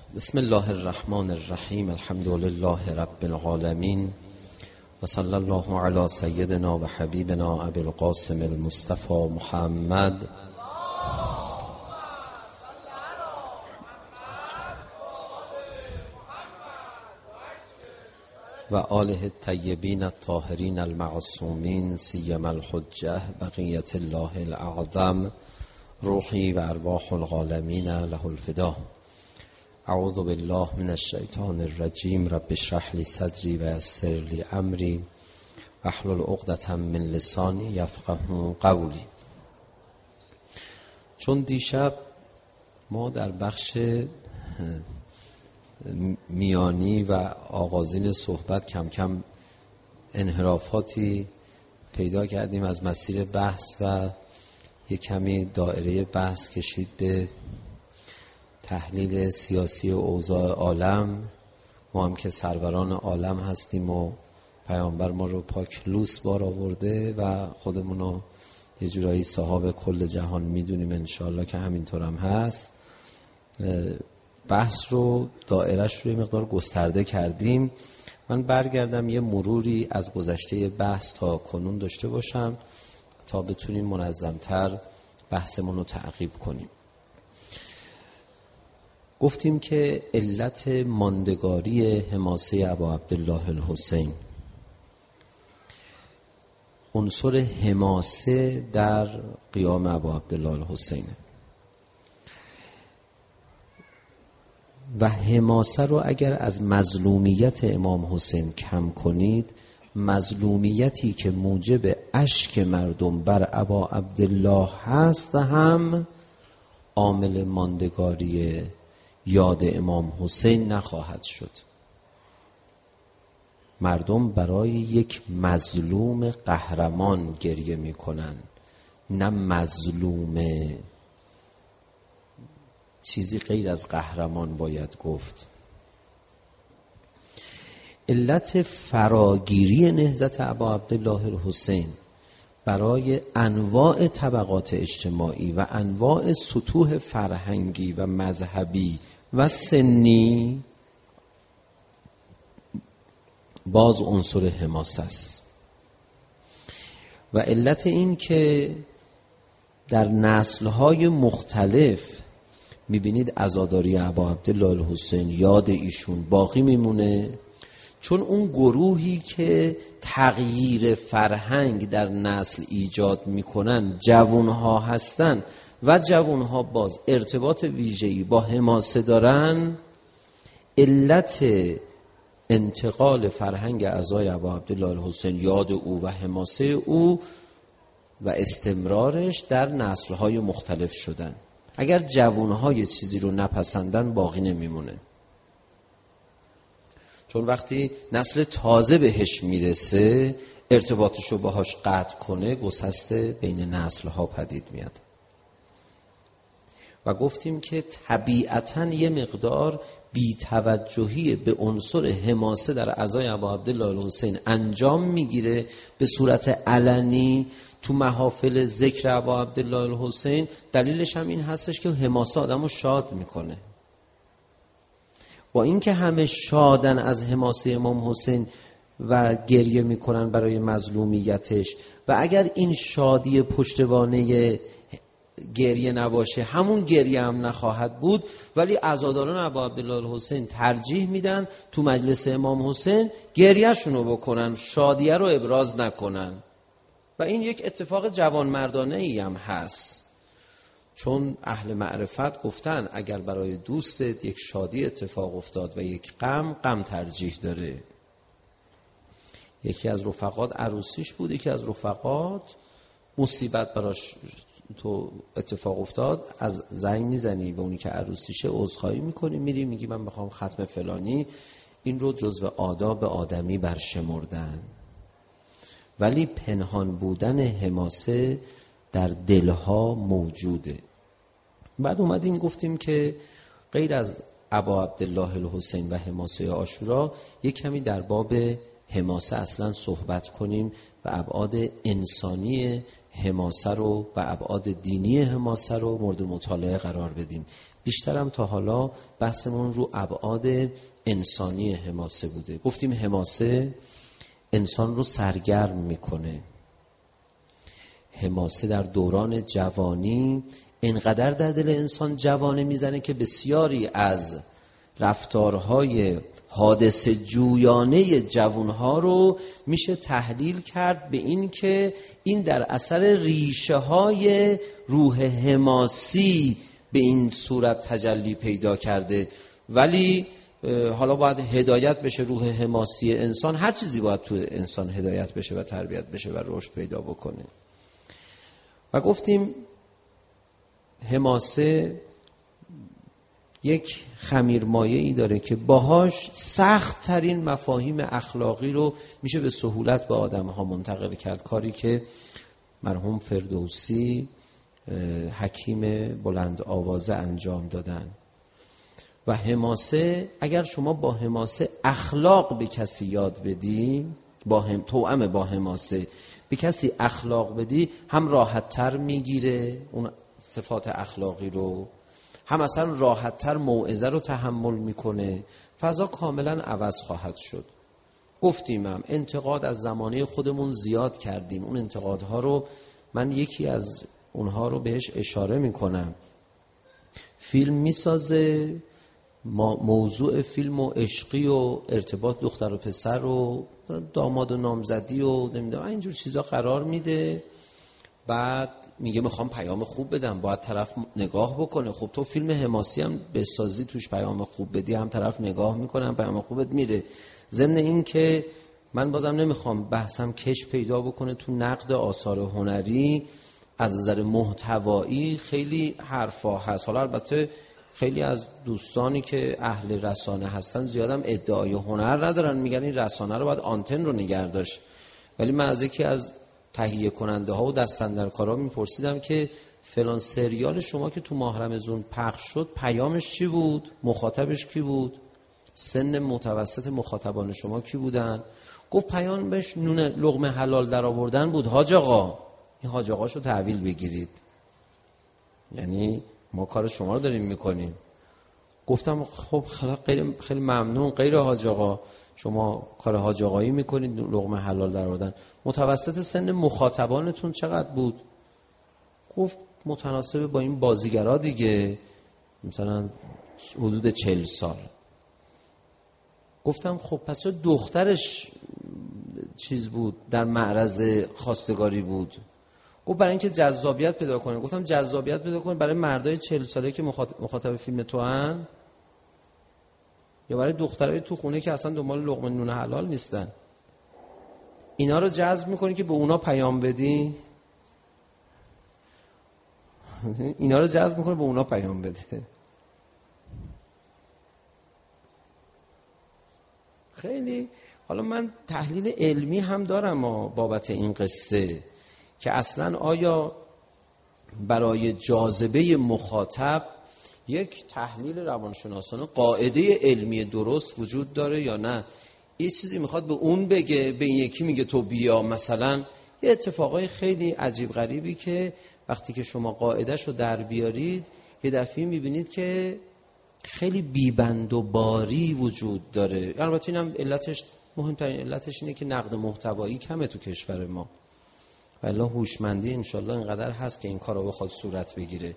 بسم الله الرحمن الرحیم. الحمد لله رب العالمین و صلی الله علی سیدنا و حبیبنا ابی القاسم المصطفى محمد و آله الطیبین الطاهرین المعصومین سیما الحجة بقیة الله الاعظم روحی و ارواح العالمین له الفدا. اعوذ بالله من الشیطان الرجیم. رب اشرح لی صدری و یسر لی امری واحلل عقدة من لسانی یفقهوا قولی. چون دیشب ما در بخش میانی و آغازین صحبت کم کم انحرافاتی پیدا کردیم از مسیر بحث و یک کمی دایره بحث کشید به تحلیل سیاسی و اوضاع عالم. ما هم که سروران عالم هستیم و پیامبر ما رو پاک لوس بار آورده و خودمون رو یه جورایی صاحب کل جهان میدونیم، انشاءالله که همینطور هم هست. بحث رو دایرش رو یه مقدار گسترده کردیم. من برگردم یه مروری از گذشته بحث تا کنون داشته باشم تا بتونیم منظمتر بحثمون رو تعقیب کنیم. گفتیم که علت ماندگاری حماسه ابا عبدالله الحسین، عنصر حماسه در قیام ابا عبدالله الحسین و حماسه رو اگر از مظلومیت امام حسین کم کنید، مظلومیتی که موجب اشک مردم بر ابا عبدالله هست هم عامل ماندگاری یاد امام حسین نخواهد شد. مردم برای یک مظلوم قهرمان گریه میکنن، نه مظلوم چیزی غیر از قهرمان باید گفت. علت فراگیری نهضت ابا عبدالله الحسین برای انواع طبقات اجتماعی و انواع سطوح فرهنگی و مذهبی و سنی باز عنصر حماسه است. و علت این که در نسل‌های مختلف می‌بینید عزاداری ابا عبدالله الحسین یاد ایشون باقی میمونه، چون اون گروهی که تغییر فرهنگ در نسل ایجاد میکنن جوانها هستن و جوانها باز ارتباط ویژه‌ای با حماسه دارن. علت انتقال فرهنگ اعضای ابا عبدالله الحسین، یاد او و حماسه او و استمرارش در نسل‌های مختلف شدن. اگر جوانها یه چیزی رو نپسندن باقی نمیمونه، چون وقتی نسل تازه بهش میرسه ارتباطشو باهاش قطع کنه، گسسته بین نسل‌ها پدید میاد. و گفتیم که طبیعتاً یه مقدار بی‌توجهی به عنصر حماسه در اعضای ابا عبدالله الحسین انجام میگیره به صورت علنی تو محافل ذکر ابا عبدالله الحسین. دلیلش هم این هستش که حماسه آدمو شاد میکنه. با اینکه همه شادن از حماسه امام حسین و گریه میکنن برای مظلومیتش، و اگر این شادی پشتوانه گریه نباشه همون گریه هم نخواهد بود، ولی عزاداران ابا عبدالله الحسین ترجیح میدن تو مجلس امام حسین گریه شونو بکنن، شادیه رو ابراز نکنن. و این یک اتفاق جوانمردانه ای هم هست، چون اهل معرفت گفتن اگر برای دوستت یک شادی اتفاق افتاد و یک غم ترجیح داره. یکی از رفقات عروسیش بود، یکی از رفقات مصیبت براش تو اتفاق افتاد، از زنگ میزنی به اونی که عروسیشه، عذرخواهی میکنی، میری میگی من بخوام ختم فلانی. این رو جزو آداب آدمی برشمردن. ولی پنهان بودن حماسه در دلها موجوده. بعد اومدیم گفتیم که غیر از ابا عبدالله الحسین و حماسه عاشورا یک کمی در باب حماسه اصلا صحبت کنیم و ابعاد انسانی حماسه رو و ابعاد دینی حماسه رو مورد مطالعه قرار بدیم. بیشترم تا حالا بحثمون رو ابعاد انسانی حماسه بوده. گفتیم حماسه انسان رو سرگرم میکنه. حماسه در دوران جوانی انقدر در دل انسان جوانه میزنه که بسیاری از رفتارهای حادثه جویانه جوانها رو میشه تحلیل کرد به این که این در اثر ریشه های روح حماسی به این صورت تجلی پیدا کرده. ولی حالا باید هدایت بشه روح حماسی انسان، هر چیزی باید تو انسان هدایت بشه و تربیت بشه و رشد پیدا بکنه. و گفتیم حماسه یک خمیرمایه‌ای داره که باهاش سخت ترین مفاهیم اخلاقی رو میشه به سهولت به آدم‌ها منتقل کرد، کاری که مرحوم فردوسی حکیم بلند آوازه انجام دادن. و حماسه، اگر شما با حماسه اخلاق به کسی یاد بدی، توأم با حماسه به کسی اخلاق بدی، هم راحت تر میگیره اون صفات اخلاقی رو، هم اصلا راحت تر موعظه رو تحمل میکنه، فضا کاملا عوض خواهد شد. گفتیم هم انتقاد از زمانه خودمون زیاد کردیم، اون انتقادها رو من یکی از اونها رو بهش اشاره میکنم. فیلم میسازه، موضوع فیلم و عشقی و ارتباط دختر و پسر و داماد و نامزدی و نمیدونم اینجور چیزا قرار میده، بعد میگه میخوام پیام خوب بدم، باید طرف نگاه بکنه. خب تو فیلم حماسی هم بسازی توش پیام خوب بدی، هم طرف نگاه میکنه هم پیام خوبت میره. ضمن این که من بازم نمیخوام بحثم کش پیدا بکنه تو نقد آثار هنری، از نظر محتوایی خیلی حرفا هست. حالا البته خیلی از دوستانی که اهل رسانه هستن زیادم ادعای هنر ندارن، میگن این رسانه رو باید آنتن رو نگه داشت. ولی من از یکی از تهیه کننده ها و دستاندرکارا میپرسیدم که فلان سریال شما که تو ماه رمضان پخش شد پیامش چی بود؟ مخاطبش کی بود؟ سن متوسط مخاطبان شما کی بودن؟ گفت پیامش نون لقمه حلال در آوردن بود. حاج آقا، این حاج آقاشو تحویل بگیرید، یعنی ما کار شما رو داریم میکنیم. گفتم خب خیلی ممنون، غیر حاج آقا شما کار حاج آقایی میکنید، لقمه حلال در آوردن. متوسط سن مخاطبانتون چقدر بود؟ گفت متناسب با این بازیگرا دیگه، مثلا حدود 40 سال. گفتم خب پس چرا دخترش چیز بود، در معرض خواستگاری بود؟ گفت برای اینکه جذابیت پیدا کنه. گفتم جذابیت پیدا کنه برای مردای 40 ساله که مخاطب فیلم تو هن، یا برای دخترای تو خونه که اصلا دنبال لقمه نون حلال نیستن؟ اینا رو جذب میکنی که به اونا پیام بدی، اینا رو جذب میکنه به اونا پیام بده. خیلی حالا من تحلیل علمی هم دارم بابت این قصه که اصلا آیا برای جاذبه مخاطب یک تحلیل روانشناسانه قاعده علمی درست وجود داره یا نه؟ یه چیزی میخواد به اون بگه، به این یکی میگه تو بیا. مثلا یه اتفاقای خیلی عجیب غریبی که وقتی که شما قاعدهش رو در بیارید یه دفعه میبینید که خیلی بیبند و باری وجود داره. البته اینم علتش، مهمترین علتش اینه که نقد محتوایی کمه تو کشور ما، والله هوشمندی انشالله اینقدر هست که این کار رو بخواد صورت بگیره.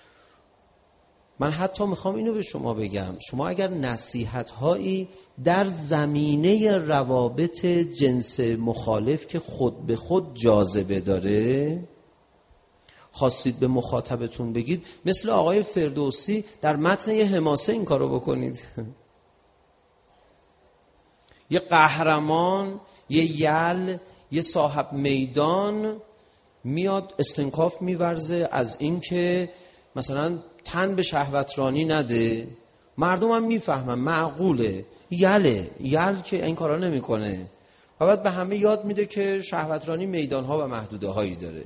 من حتی میخوام اینو به شما بگم، شما اگر نصیحت‌هایی در زمینه روابط جنس مخالف که خود به خود جاذبه داره خواستید به مخاطبتون بگید، مثل آقای فردوسی در متن یه حماسه این کارو بکنید. یه قهرمان، یه یل، یه صاحب میدان میاد استنکاف میورزه از این که مثلا تن به شهوترانی نده. مردم هم میفهمن معقوله، یل که این کارا نمیکنه، و بعد به همه یاد میده که شهوترانی میدانها و محدوده هایی داره.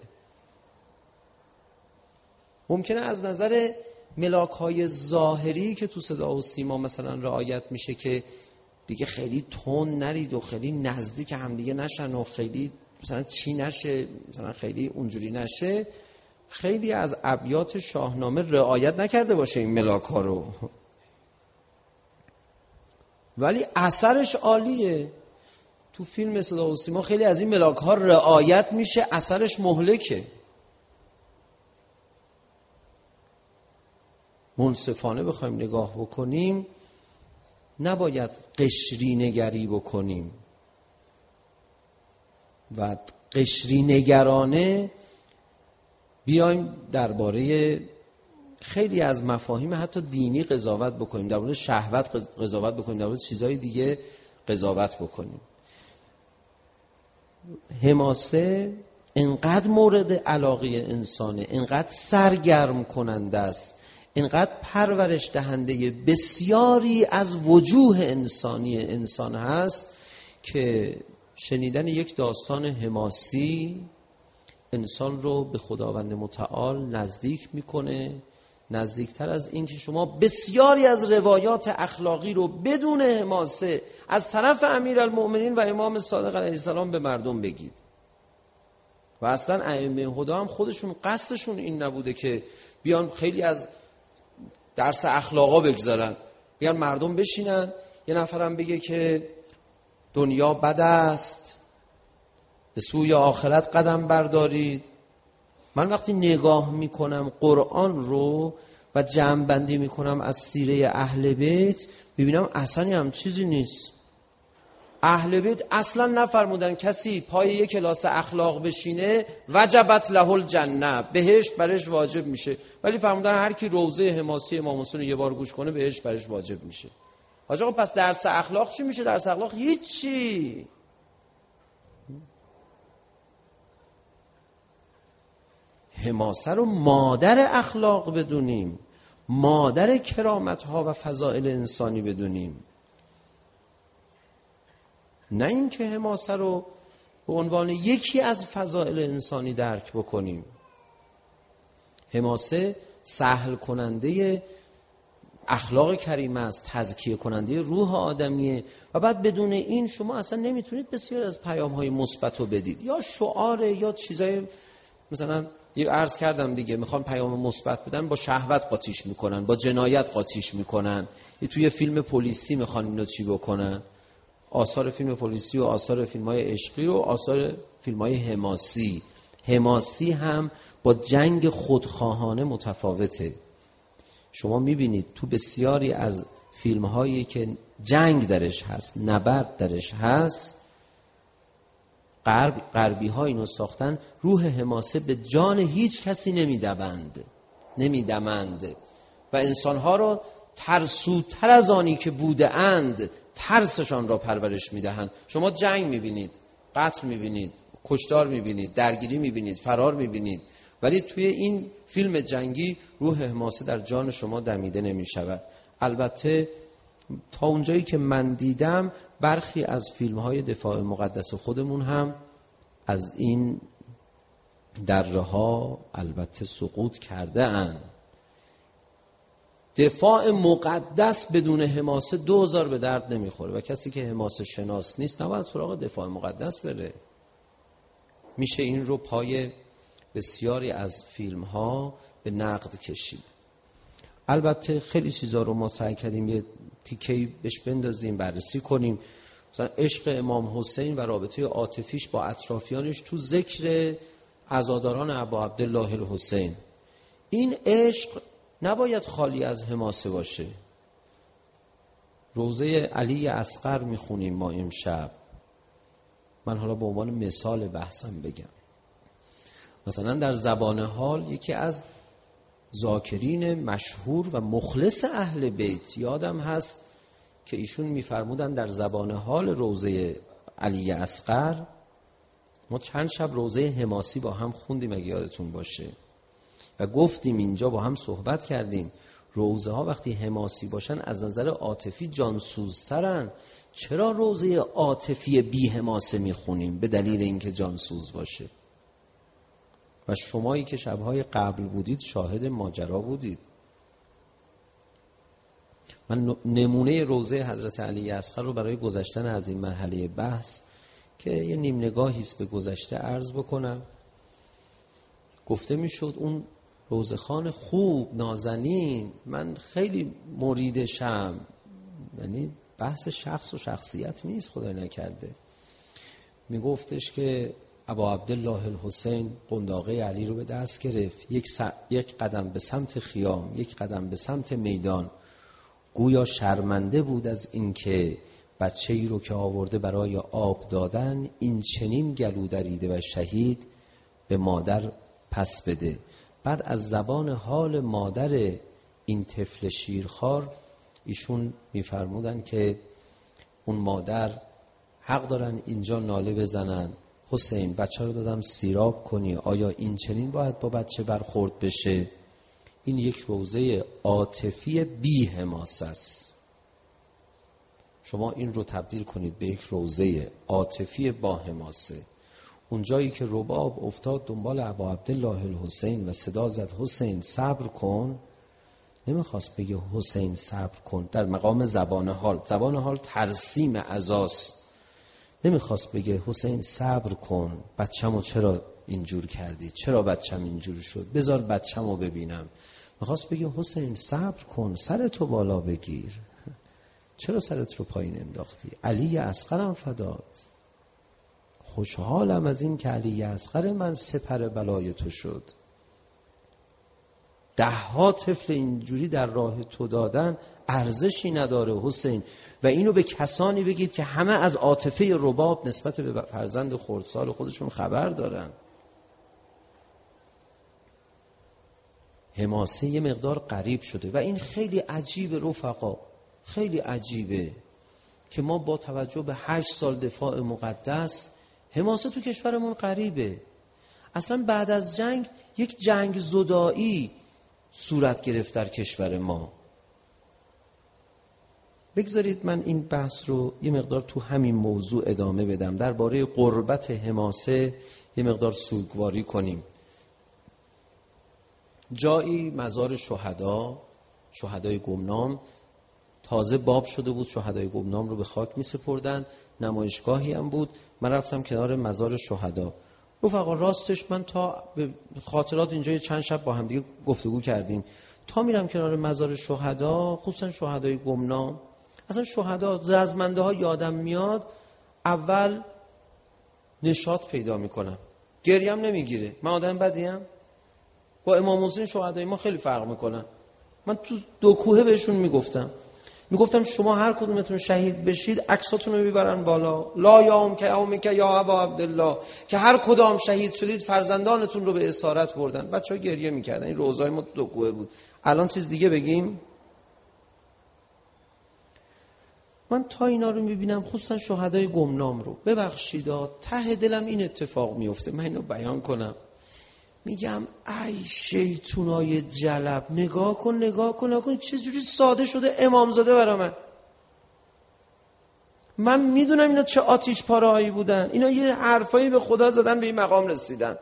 ممکنه از نظر ملاک‌های ظاهری که تو صدا و سیما مثلا رعایت میشه که دیگه خیلی تون نرید و خیلی نزدیک هم دیگه نشن و خیلی مثلا چی نشه، مثلا خیلی اونجوری نشه، خیلی از ابیات شاهنامه رعایت نکرده باشه این ملاک ها رو، ولی اثرش عالیه. تو فیلم صدا و سیما خیلی از این ملاک ها رعایت میشه، اثرش مهلکه. منصفانه بخوایم نگاه بکنیم نباید قشری نگری بکنیم و قشری نگرانه بیایم درباره خیلی از مفاهیم حتی دینی قضاوت بکنیم، درباره شهوت قضاوت بکنیم، درباره چیزهای دیگه قضاوت بکنیم. حماسه انقدر مورد علاقه انسانه، انقدر سرگرم کننده است، انقدر پرورش دهنده بسیاری از وجوه انسان هست که شنیدن یک داستان حماسی انسان رو به خداوند متعال نزدیک میکنه، نزدیکتر از این که شما بسیاری از روایات اخلاقی رو بدون حماسه از طرف امیرالمؤمنین و امام صادق علیه السلام به مردم بگید. و اصلا ائمه هدی هم خودشون قصدشون این نبوده که بیان خیلی از درس اخلاقا بگذارن، بیان مردم بشینن یه نفرم بگه که دنیا بد است، به سوی آخرت قدم بردارید. من وقتی نگاه میکنم قرآن رو و جمع‌بندی میکنم از سیره اهل بیت، ببینم اصلا هم چیزی نیست. اهل بیت اصلا نفرمودن کسی پای یک کلاس اخلاق بشینه وجبت له الجنه، بهشت برش واجب میشه، ولی فرمودن هر کی روضه حماسی امام حسین یه بار گوش کنه بهشت برش واجب میشه. حاج آقا پس درس اخلاق چی میشه؟ درس اخلاق هیچی. حماسه رو مادر اخلاق بدونیم، مادر کرامت‌ها و فضائل انسانی بدونیم، نه اینکه حماسه رو به عنوان یکی از فضائل انسانی درک بکنیم. حماسه سهل کننده اخلاق کریمه است، تزکیه کننده روح آدمیه و بعد بدون این شما اصلا نمیتونید بسیار از پیام‌های مثبت رو بدید. یا شعاره یا چیزای مثلا یه عرض کردم دیگه، میخوان پیام مثبت بدن با شهوت قاطیش میکنن، با جنایت قاطیش میکنن. توی فیلم پلیسی میخوان اینو چی بکنن؟ آثار فیلم پلیسی و آثار فیلم‌های عشقی و آثار فیلم‌های حماسی. حماسی هم با جنگ خودخواهانه متفاوته. شما میبینید تو بسیاری از فیلم‌هایی که جنگ درش هست، نبرد درش هست، غربی ها اینو ساختن، روح حماسه به جان هیچ کسی نمیدمند و انسانها رو ترسوتر از آنی که بوده اند ترسشان را پرورش میدهند. شما جنگ میبینید، قتل میبینید، کشتار میبینید، درگیری میبینید، فرار میبینید، ولی توی این فیلم جنگی روح حماسه در جان شما دمیده نمیشود. البته تا اونجایی که من دیدم برخی از فیلم‌های دفاع مقدس خودمون هم از این درها البته سقوط کرده اند. دفاع مقدس بدون حماسه 2000 به درد نمیخوره و کسی که حماسه شناس نیست نباید سراغ دفاع مقدس بره. میشه این رو پای بسیاری از فیلم‌ها به نقد کشید. البته خیلی چیزا رو ما سعی کردیم یه تیکه‌ای بهش بندازیم، بررسی کنیم. مثلا عشق امام حسین و رابطه عاطفیش با اطرافیانش تو ذکر عزاداران ابا عبدالله الحسین. این عشق نباید خالی از حماسه باشه. روضه علی اصغر میخونیم ما امشب. من حالا به عنوان مثال بحثم بگم، مثلا در زبان حال یکی از ذاکرین مشهور و مخلص اهل بیت یادم هست که ایشون میفرمودن در زبان حال روضه علی اصغر، ما چند شب روضه حماسی با هم خوندیم اگه یادتون باشه و گفتیم اینجا با هم صحبت کردیم روضه ها وقتی حماسی باشن از نظر عاطفی جانسوزترن. چرا روضه عاطفی بی حماسه میخونیم؟ به دلیل اینکه جانسوز باشه. و شمایی که شبهای قبل بودید شاهد ماجرا بودید. من نمونه روضه حضرت علی اصغر رو برای گذشتن از این مرحله بحث که یه نیم نگاهی است به گذشته عرض بکنم. گفته میشد اون روزخان خوب نازنین، من خیلی مریدشم. یعنی بحث شخص و شخصیت نیست، خدای نکرده. میگفتش که ابا عبدالله الحسین قنداقه علی رو به دست گرفت، یک قدم به سمت خیام، یک قدم به سمت میدان، گویا شرمنده بود از اینکه بچه‌ای رو که آورده برای آب دادن این چنین گلو دریده و شهید به مادر پس بده. بعد از زبان حال مادر این طفل شیرخوار ایشون میفرمودن که اون مادر حق دارن اینجا ناله بزنن، حسین بچه رو دادم سیراب کنی، آیا این چنین باید با بچه برخورد بشه؟ این یک روزه عاطفی بی حماسه است. شما این رو تبدیل کنید به یک روزه عاطفی با حماسه. اون جایی که رباب افتاد دنبال ابا عبدالله الحسین و صدا زد حسین صبر کن، نمیخواست بگه حسین صبر کن در مقام زبان حال. زبان حال ترسیم عزاست. نمیخواست بگه حسین صبر کن، بچه‌مو چرا اینجور کردی، چرا بچه‌م اینجور شد، بذار بچه‌مو ببینم. میخواست بگه حسین صبر کن، سرتو بالا بگیر، چرا سرت رو پایین انداختی، علی اصغرم فداد، خوشحالم از این که علی اصغر من سپر بلای تو شد. 10 طفل اینجوری در راه تو دادن ارزشی نداره حسین. و اینو به کسانی بگید که همه از عاطفه رباب نسبت به فرزند خردسال خودشون خبر دارن. حماسه یه مقدار غریب شده و این خیلی عجیبه رفقا، خیلی عجیبه که ما با توجه به 8 سال دفاع مقدس حماسه تو کشورمون غریبه. اصلا بعد از جنگ یک جنگ زدایی صورت گرفت در کشور ما. بگذارید من این بحث رو یه مقدار تو همین موضوع ادامه بدم، درباره قربت حماسه یه مقدار سوگواری کنیم. جایی مزار شهدای گمنام تازه باب شده بود، شهدای گمنام رو به خاک می سپردن، نمایشگاهی هم بود. من رفتم کنار مزار شهدا. رفقا راستش من تا به خاطرات اینجا چند شب با هم دیگه گفتگو کردیم، تا میرم کنار مزار شهدا، خصوصا شهدای گمنام، اصلا شهدا رزمنده ها یادم میاد، اول نشاط پیدا میکنم، گریم نمیگیره. من آدم بدیم؟ با امام حسین شهدای ما خیلی فرق میکنن. من تو 2 کوهه بهشون میگفتم شما هر کدومتون شهید بشید عکساتون رو میبرن بالا، لا یوم که یومک یا ابا عبدالله، که هر کدام شهید شدید فرزندانتون رو به اسارت بردن. بچه‌ها گریه میکردن. این روزای ما 2 کوهه بود. الان چیز دیگه بگیم؟ من تا اینا رو میبینم، خصوصا شهدای گمنام رو، ببخشید ته دلم این اتفاق میفته. من اینو بیان کنم، میگم ای شیطونای جلب، نگاه کن چه جوری ساده شده امامزاده برا من میدونم اینا چه آتیش پاره‌هایی بودن، اینا یه حرفایی به خدا زدن به این مقام رسیدن.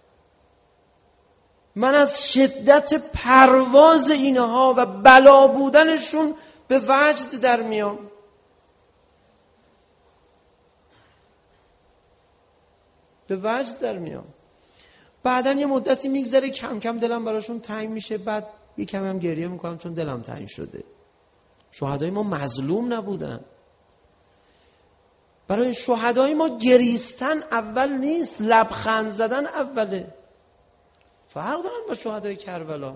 من از شدت پرواز اینها و بلا بودنشون به وجد در میام. بعدن یه مدتی میگذره، کم کم دلم براشون تنگ میشه، بعد یکم هم گریه میکنم چون دلم تنگ شده. شهدای ما مظلوم نبودن. برای شهدای ما گریستن اول نیست، لبخند زدن اوله. فرق دارن با شهدای کربلا.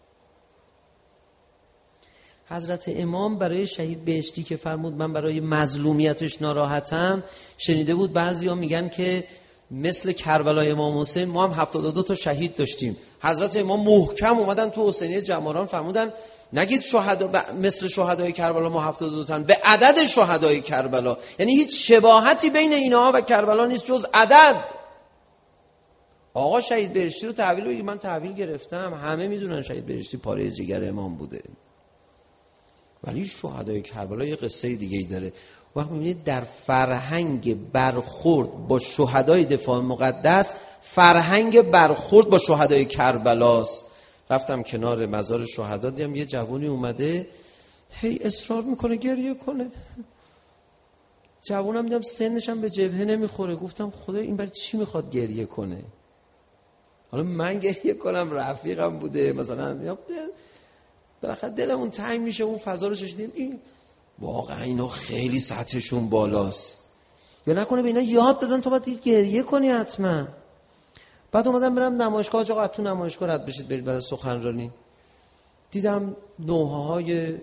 حضرت امام برای شهید بهشتی که فرمود من برای مظلومیتش ناراحتم، شنیده بود بعضیا میگن که مثل کربلای امام حسین ما هم 72 تا شهید داشتیم. حضرت امام محکم اومدن تو حسینیه جماران فرمودن نگید شهدا مثل شهدای کربلا ما 72 تن، به عدد شهدای کربلا. یعنی هیچ شباهتی بین اینها و کربلا نیست جز عدد. آقا شهید بهشتی رو تحویل بگید. من تحویل گرفتم، همه میدونن شهید بهشتی پاره جگر امام بوده، ولی شهدای کربلا یه قصه دیگه ای داره. وقت میبینید در فرهنگ برخورد با شهدای دفاع مقدس، فرهنگ برخورد با شهدای کربلاست. رفتم کنار مزار شهدا، دیدم یه جوونی اومده هی اصرار میکنه گریه کنه. جوونم دیدم سنش هم به جبهه نمیخوره. گفتم خدا این برای چی میخواد گریه کنه؟ حالا من گریه کنم، رفیقم بوده مثلا، یا بالاخره دلمون تنگ میشه، اون فضا رو شدیم این واقعا اینا خیلی سطحشون بالاست، یا نکنه به اینا یاد دادن تو باید گریه کنی حتما. بعد اومدم برم نمایشگاه، آقا تو نمایشگاه رد بشید برید برای سخنرانی. دیدم نوحه‌های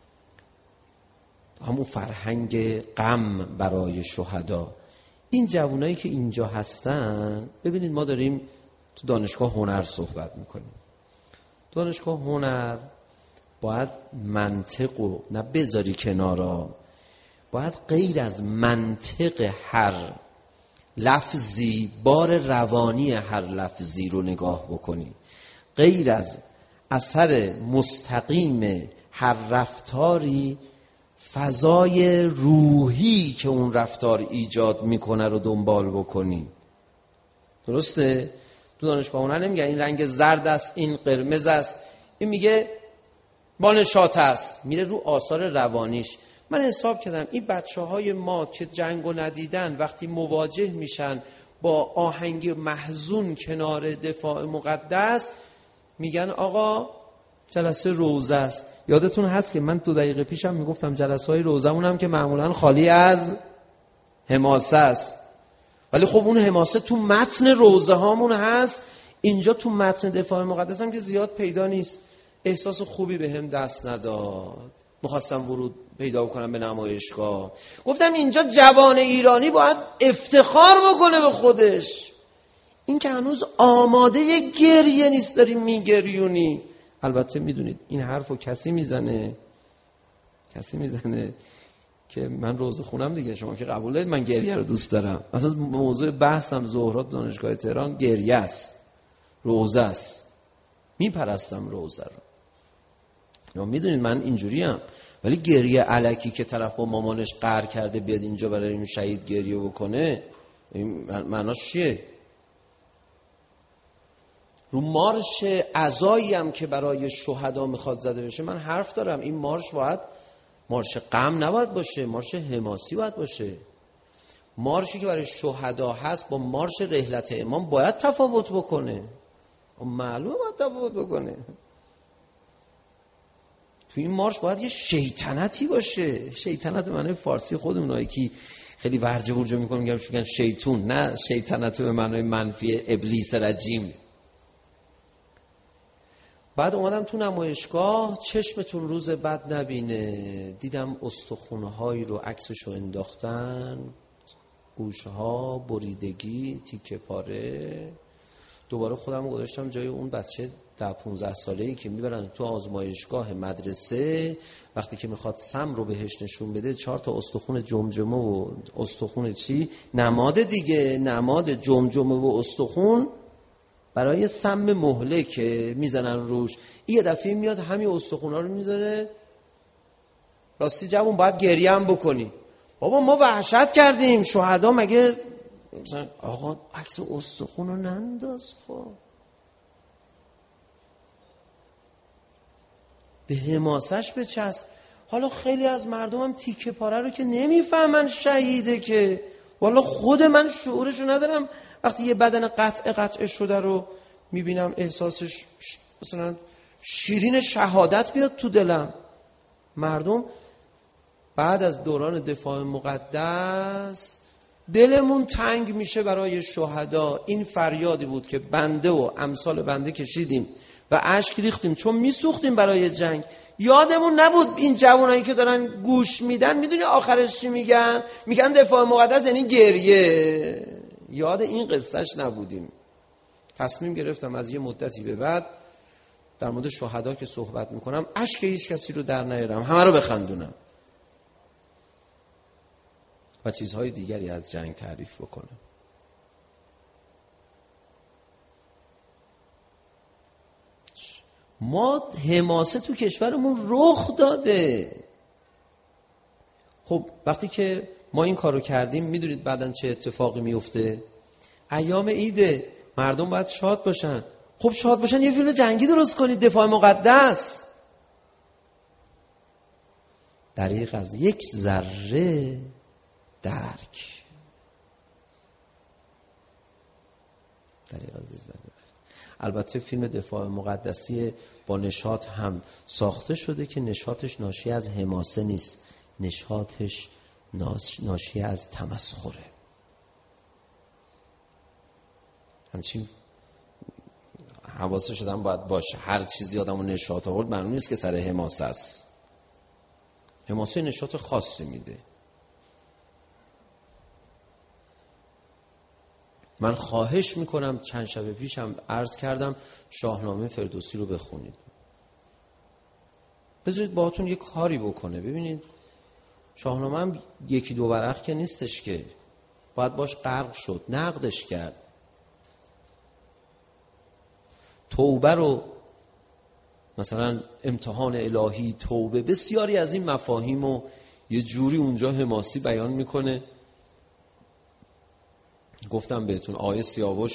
همون فرهنگ غم برای شهدا. این جوانایی که اینجا هستن، ببینید ما داریم تو دانشگاه هنر صحبت میکنیم. دانشگاه هنر باید منطق و نه بذاری کنارا، باید غیر از منطق هر لفظی بار روانی هر لفظی رو نگاه بکنی، غیر از اثر مستقیم هر رفتاری فضای روحی که اون رفتار ایجاد میکنه رو دنبال بکنی. درسته؟ تو دانشگاه هنر نمیگه این رنگ زرد است، این قرمز است، این میگه بانشات است، میره رو آثار روانیش. من حساب کردم این بچه‌های ما که جنگو ندیدن وقتی مواجه میشن با آهنگ محزون کنار دفاع مقدس، میگن آقا جلسه روزه است. یادتون هست که من 2 دقیقه پیشم میگفتم جلسه‌های روزمون هم که معمولاً خالی از حماسه است، ولی خب اون حماسه تو متن روزه هامون هست. اینجا تو متن دفاع مقدس هم که زیاد پیدا نیست. احساس خوبی بهم دست نداد، میخواستم ورود پیدا کنم به نمایشگاه. گفتم اینجا جوان ایرانی باید افتخار بکنه به خودش. این که هنوز آماده گریه نیست، داری میگریونی. البته میدونید این حرفو کسی میزنه که من روزه خونم دیگه، شما که قبول دارید من گریه رو دوست دارم. اصلا موضوع بحثم ظهرات دانشگاه تهران گریه است، روزه است، میپرستم روزه رو. یا میدونید من اینجوریم، ولی گریه الکی که طرف با مامانش قهر کرده بیاد اینجا برای این شهید گریه بکنه، این معناش چیه؟ رو مارش عزایی هم که برای شهدا میخواد زده بشه من حرف دارم. این مارش باید مارش غم نباید باشه، مارش حماسی باید باشه. مارشی که برای شهدا هست با مارش رحلت امام باید تفاوت بکنه، معلومه باید تفاوت بکنه. تو این مارش باید یه شیطنتی باشه. شیطنت به معنای فارسی خودمونایی که خیلی ورجه ورجه میکنم میگن شیطون، نه شیطنت به معنای منفی ابلیس رجیم. بعد اومدم تو نمایشگاه، چشمتون روز بد نبینه، دیدم استخونهایی رو عکسشو انداختن، گوشها بریدگی، تیکه پاره. دوباره خودم رو گذاشتم جای اون بچه 10-15 ساله‌ای که میبرن تو آزمایشگاه مدرسه، وقتی که میخواد سم رو بهش نشون بده 4 تا استخون جمجمه و استخون چی؟ نماد دیگه، نماد جمجمه و استخون برای سم مهلک میزنن روش. این یه دفعه میاد همین استخونا رو میذاره. راستی جوون باید گریه هم بکنی. بابا ما وحشت کردیم، شهدا مگه مثلا آقا عکس استخون رو ننداز، خب به حماسش بچسب. حالا خیلی از مردم هم تیکه پاره رو که نمیفهمن شهیده، که والا خود من شعورشو ندارم وقتی یه بدن قطع شده رو میبینم احساسش مثلا شیرین شهادت بیاد تو دلم. مردم بعد از دوران دفاع مقدس دلمون تنگ میشه برای شهدا. این فریادی بود که بنده و امثال بنده کشیدیم و اشک ریختیم چون میسوختیم برای جنگ. یادمون نبود این جوانایی که دارن گوش میدن، میدونی آخرش چی میگن؟ میگن دفاع مقدس یعنی گریه. یاد این قصهش نبودیم. تصمیم گرفتم از یه مدتی به بعد در مورد شهدا که صحبت میکنم اشک هیچ کسی رو در نیارم، همه رو بخندونم و چیزهای دیگری از جنگ تعریف بکنم. ما حماسه تو کشورمون رخ داده. خب وقتی که ما این کارو کردیم میدونید بعدن چه اتفاقی میفته؟ ایام عیده، مردم باید شاد باشن. خب شاد باشن یه فیلم جنگی درست کنید، دفاع مقدس. دریغ از یک ذره درک. البته فیلم دفاع مقدسی با نشاط هم ساخته شده که نشاطش ناشی از حماسه نیست، نشاطش ناشی از تمسخره. همچین حواسش آدم باید باشه، هر چیزی آدمو نشاط آورد معلوم نیست که سر حماسه است. حماسه نشاط خاصی میده. من خواهش میکنم، چند شب پیشم عرض کردم شاهنامه فردوسی رو بخونید. بذارید باهاتون یه کاری بکنه. ببینید شاهنامه هم یکی دو ورق که نیستش که باید باش غرق شد، نقدش کرد. توبه رو مثلا امتحان الهی، توبه، بسیاری از این مفاهیم رو یه جوری اونجا حماسی بیان میکنه. گفتم بهتون آقای سیاوش،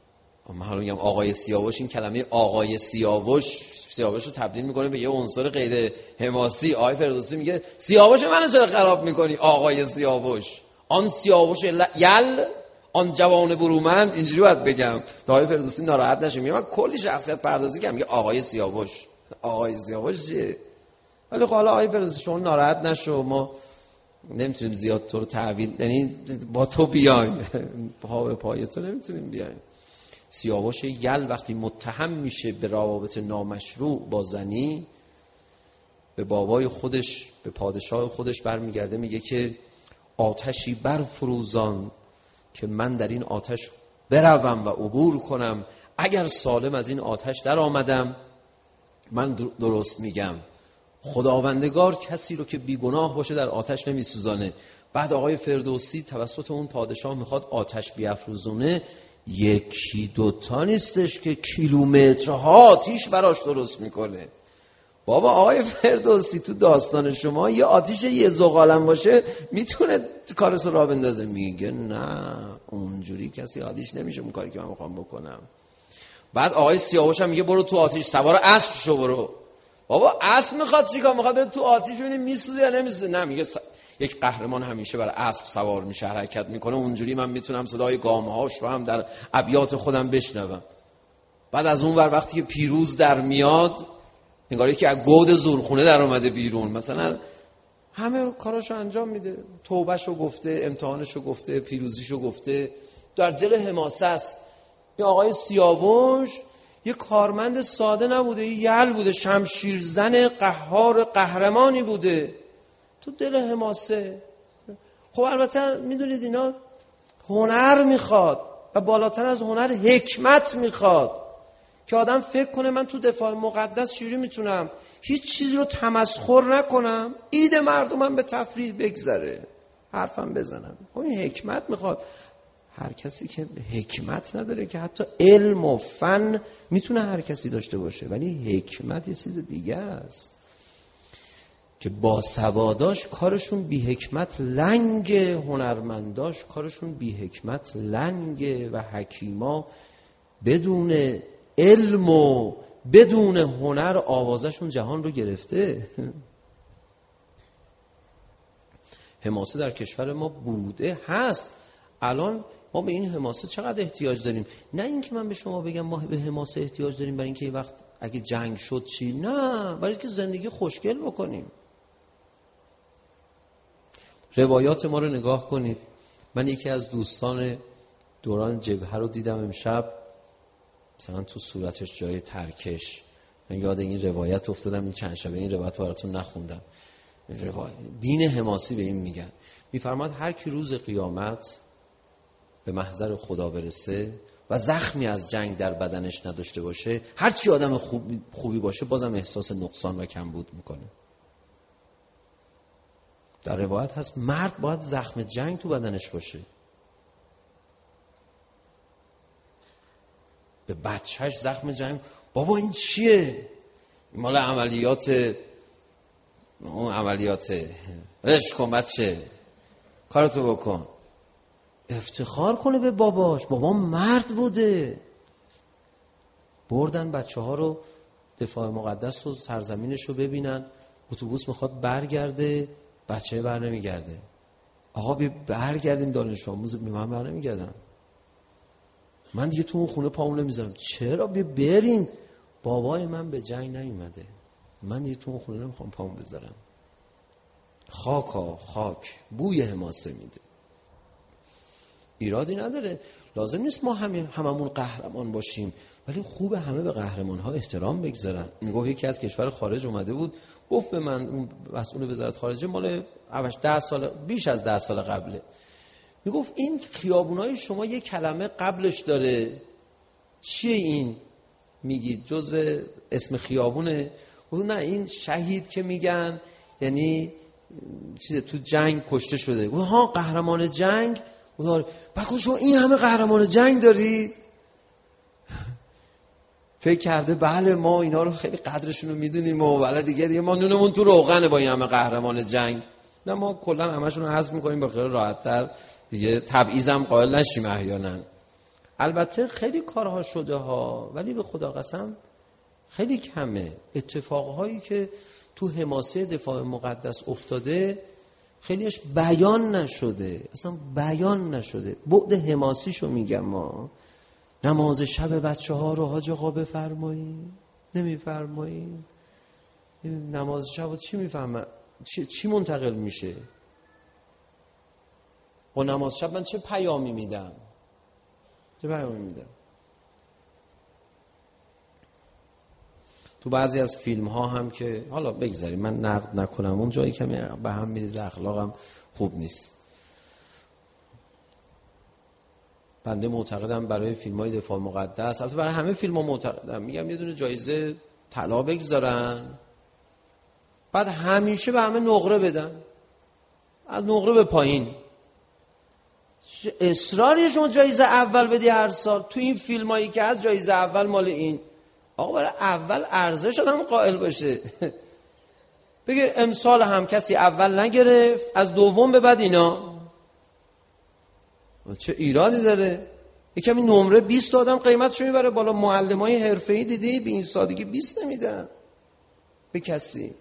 من میگم آقای سیاوش، این کلمه آقای سیاوش رو تبدیل میکنه به یه عنصر غیر حماسی. آقای فردوسی میگه سیاوش منو چرا خراب میکنی آقای سیاوش، آن سیاوش یل، آن جوان برومند. اینجوری باید بگم تا آقای فردوسی ناراحت نشه. میگم من کلی شخصیت پردازی کردم، میگه آقای سیاوش. آقای سیاوش چیه؟ ولی حالا آقای فردوسی شما ناراحت نشو، ما نمیتونیم زیاد تو رو تعویل، یعنی با تو بیایم، پا به پای تو نمیتونیم بیایم. سیاوش یل وقتی متهم میشه به روابط نامشروع با زنی، به بابای خودش، به پادشاه خودش برمیگرده، میگه که آتشی برفروزان که من در این آتش بروم و عبور کنم، اگر سالم از این آتش در آمدم من درست میگم. خداوندگار کسی رو که بیگناه باشه در آتش نمیسوزانه. بعد آقای فردوسی توسط اون پادشاه میخواد آتش بیافروزونه، یکی دوتا نیستش که کیلومترها آتیش براش درست میکنه. بابا آقای فردوسی تو داستان شما یه آتیش یه زغالم باشه میتونه کارش رو راه بندازه. میگه نه، اونجوری کسی آتیش نمیشه اون کاری که من میخوام بکنم. بعد آقای سیاوش هم میگه برو تو آتیش، سوار اسب شو برو. بابا اسب میخواد چیکار؟ میخواد بره تو آتیش ببینیم میسوزه یا نمیسوزه؟ نه، میگه یک قهرمان همیشه برای اسب سوار میشه، حرکت میکنه، اونجوری من میتونم صدای گامهاش رو هم در ابیات خودم بشنوم. بعد از اون ور وقتی که پیروز در میاد، انگاری که از گود زورخونه در اومده بیرون، مثلا همه کاراشو انجام میده. توبهشو گفته، امتحانشو گفته، پیروزیشو گفته، در دل حماسه است. این آقای سیاوش یه کارمند ساده نبوده، یه یل بوده، شمشیرزن قهار قهرمانی بوده تو دل حماسه. خب البته میدونید اینا هنر میخواد و بالاتر از هنر حکمت میخواد که آدم فکر کنه من تو دفاع مقدس چجوری میتونم هیچ چیزی رو تمسخر نکنم، ایده مردمم به تفریح بگذره، حرفم بزنم. این حکمت میخواد. هر کسی که حکمت نداره که حتی علم و فن میتونه هر کسی داشته باشه، ولی حکمت یه چیز دیگه است که با سواداش کارشون بی حکمت لنگ، هنرمنداش کارشون بی حکمت لنگ و حکیما بدون علم و بدون هنر آوازشون جهان رو گرفته. حماسه در کشور ما بوده، هست. الان ما به این حماسه چقدر احتیاج داریم. نه اینکه من به شما بگم ما به حماسه احتیاج داریم برای اینکه یه وقت اگه جنگ شد چی، نه، برای اینکه زندگی خوشگل بکنیم. روایات ما رو نگاه کنید. من یکی از دوستان دوران جبهه رو دیدم امشب، مثلا تو صورتش جای ترکش. من یاد این روایت افتادم، این چند شبه این روایت براتون نخوندم. دین حماسی به این میگن، میفرماد هر کی روز قیامت به محضر خدا برسه و زخمی از جنگ در بدنش نداشته باشه، هر چی آدم خوبی باشه بازم احساس نقصان و کمبود میکنه. در روایت هست مرد باید زخم جنگ تو بدنش باشه. به بچهش زخم جنگ، بابا این چیه؟ مال عملیات، اون عملیاته، ولش کن بچه، کارتو بکن. افتخار کنه به باباش، بابا مرد بوده. بردن بچه ها رو دفاع مقدس و سرزمینش رو ببینن، اتوبوس میخواد برگرده، بچه بر نمیگرده. آقا برگردیم دانش آموز، من بر نمیگردم. من دیگه تو اون خونه پامون نمیذارم. چرا؟ برین. بابای من به جنگ نیومده، من دیگه تو اون خونه نمیخوام پامون بذارم. خاک بوی حماسه میده. ایرادی نداره، لازم نیست ما هممون قهرمان باشیم، ولی خوبه همه به قهرمان ها احترام بگذارن. میگفت یکی از کشور خارج اومده بود، گفت به من، اون مسئول وزارت خارجه، مال 10 سال، بیش از 10 سال قبله، میگفت این خیابونای شما یه کلمه قبلش داره، چیه این میگید؟ جزو اسم خیابونه؟ گفت نه، این شهید که میگن یعنی چیزه، تو جنگ کشته شده. گفت ها، قهرمان جنگ؟ گفت بگو شما این همه قهرمان جنگ دارید؟ فکر کرده بله ما اینا رو خیلی قدرشون رو میدونیم و ولی دیگه ما نونمون تو روغنه با این همه قهرمان جنگ. نه، ما کلا همشون رو حذف میکنیم با خیلی راحت‌تر دیگه، تبعیضم قائل نشیم احیانا. البته خیلی کارها شده ها، ولی به خدا قسم خیلی کمه. اتفاقهایی که تو حماسه دفاع مقدس افتاده خیلیش بیان نشده، اصلا بیان نشده. بعد حماسیشو میگم. ما نماز شب بچه ها رو حاج آقا بفرمایید، نمیفرمایید. نماز شب چی میفهمه؟ چی منتقل میشه؟ با نماز شب من چه پیامی میدم؟ تو بعضی از فیلم ها هم که حالا بگذاریم من نقد نکنم، اون جایی که به هم میریزه اخلاقم خوب نیست. بنده معتقدم برای فیلم های دفاع مقدس، البته برای همه فیلم ها معتقدم، میگم یه دونه جایزه طلا بگذارن، بعد همیشه به همه نقره بدن، از نقره به پایین. اصراریه شما جایزه اول بدی هر سال؟ تو این فیلم هایی که از جایزه اول مال این. آقا برای اول ارزش آدم قائل باشه. بگه امسال هم کسی اول نگرفت، از دوم به بعد اینا. چه ایرادی داره؟ یکمی نمره 20 آدم قیمتشو میبره بالا. معلمای حرفه‌ای دیدی به این سادگی 20 نمیدن به کسی.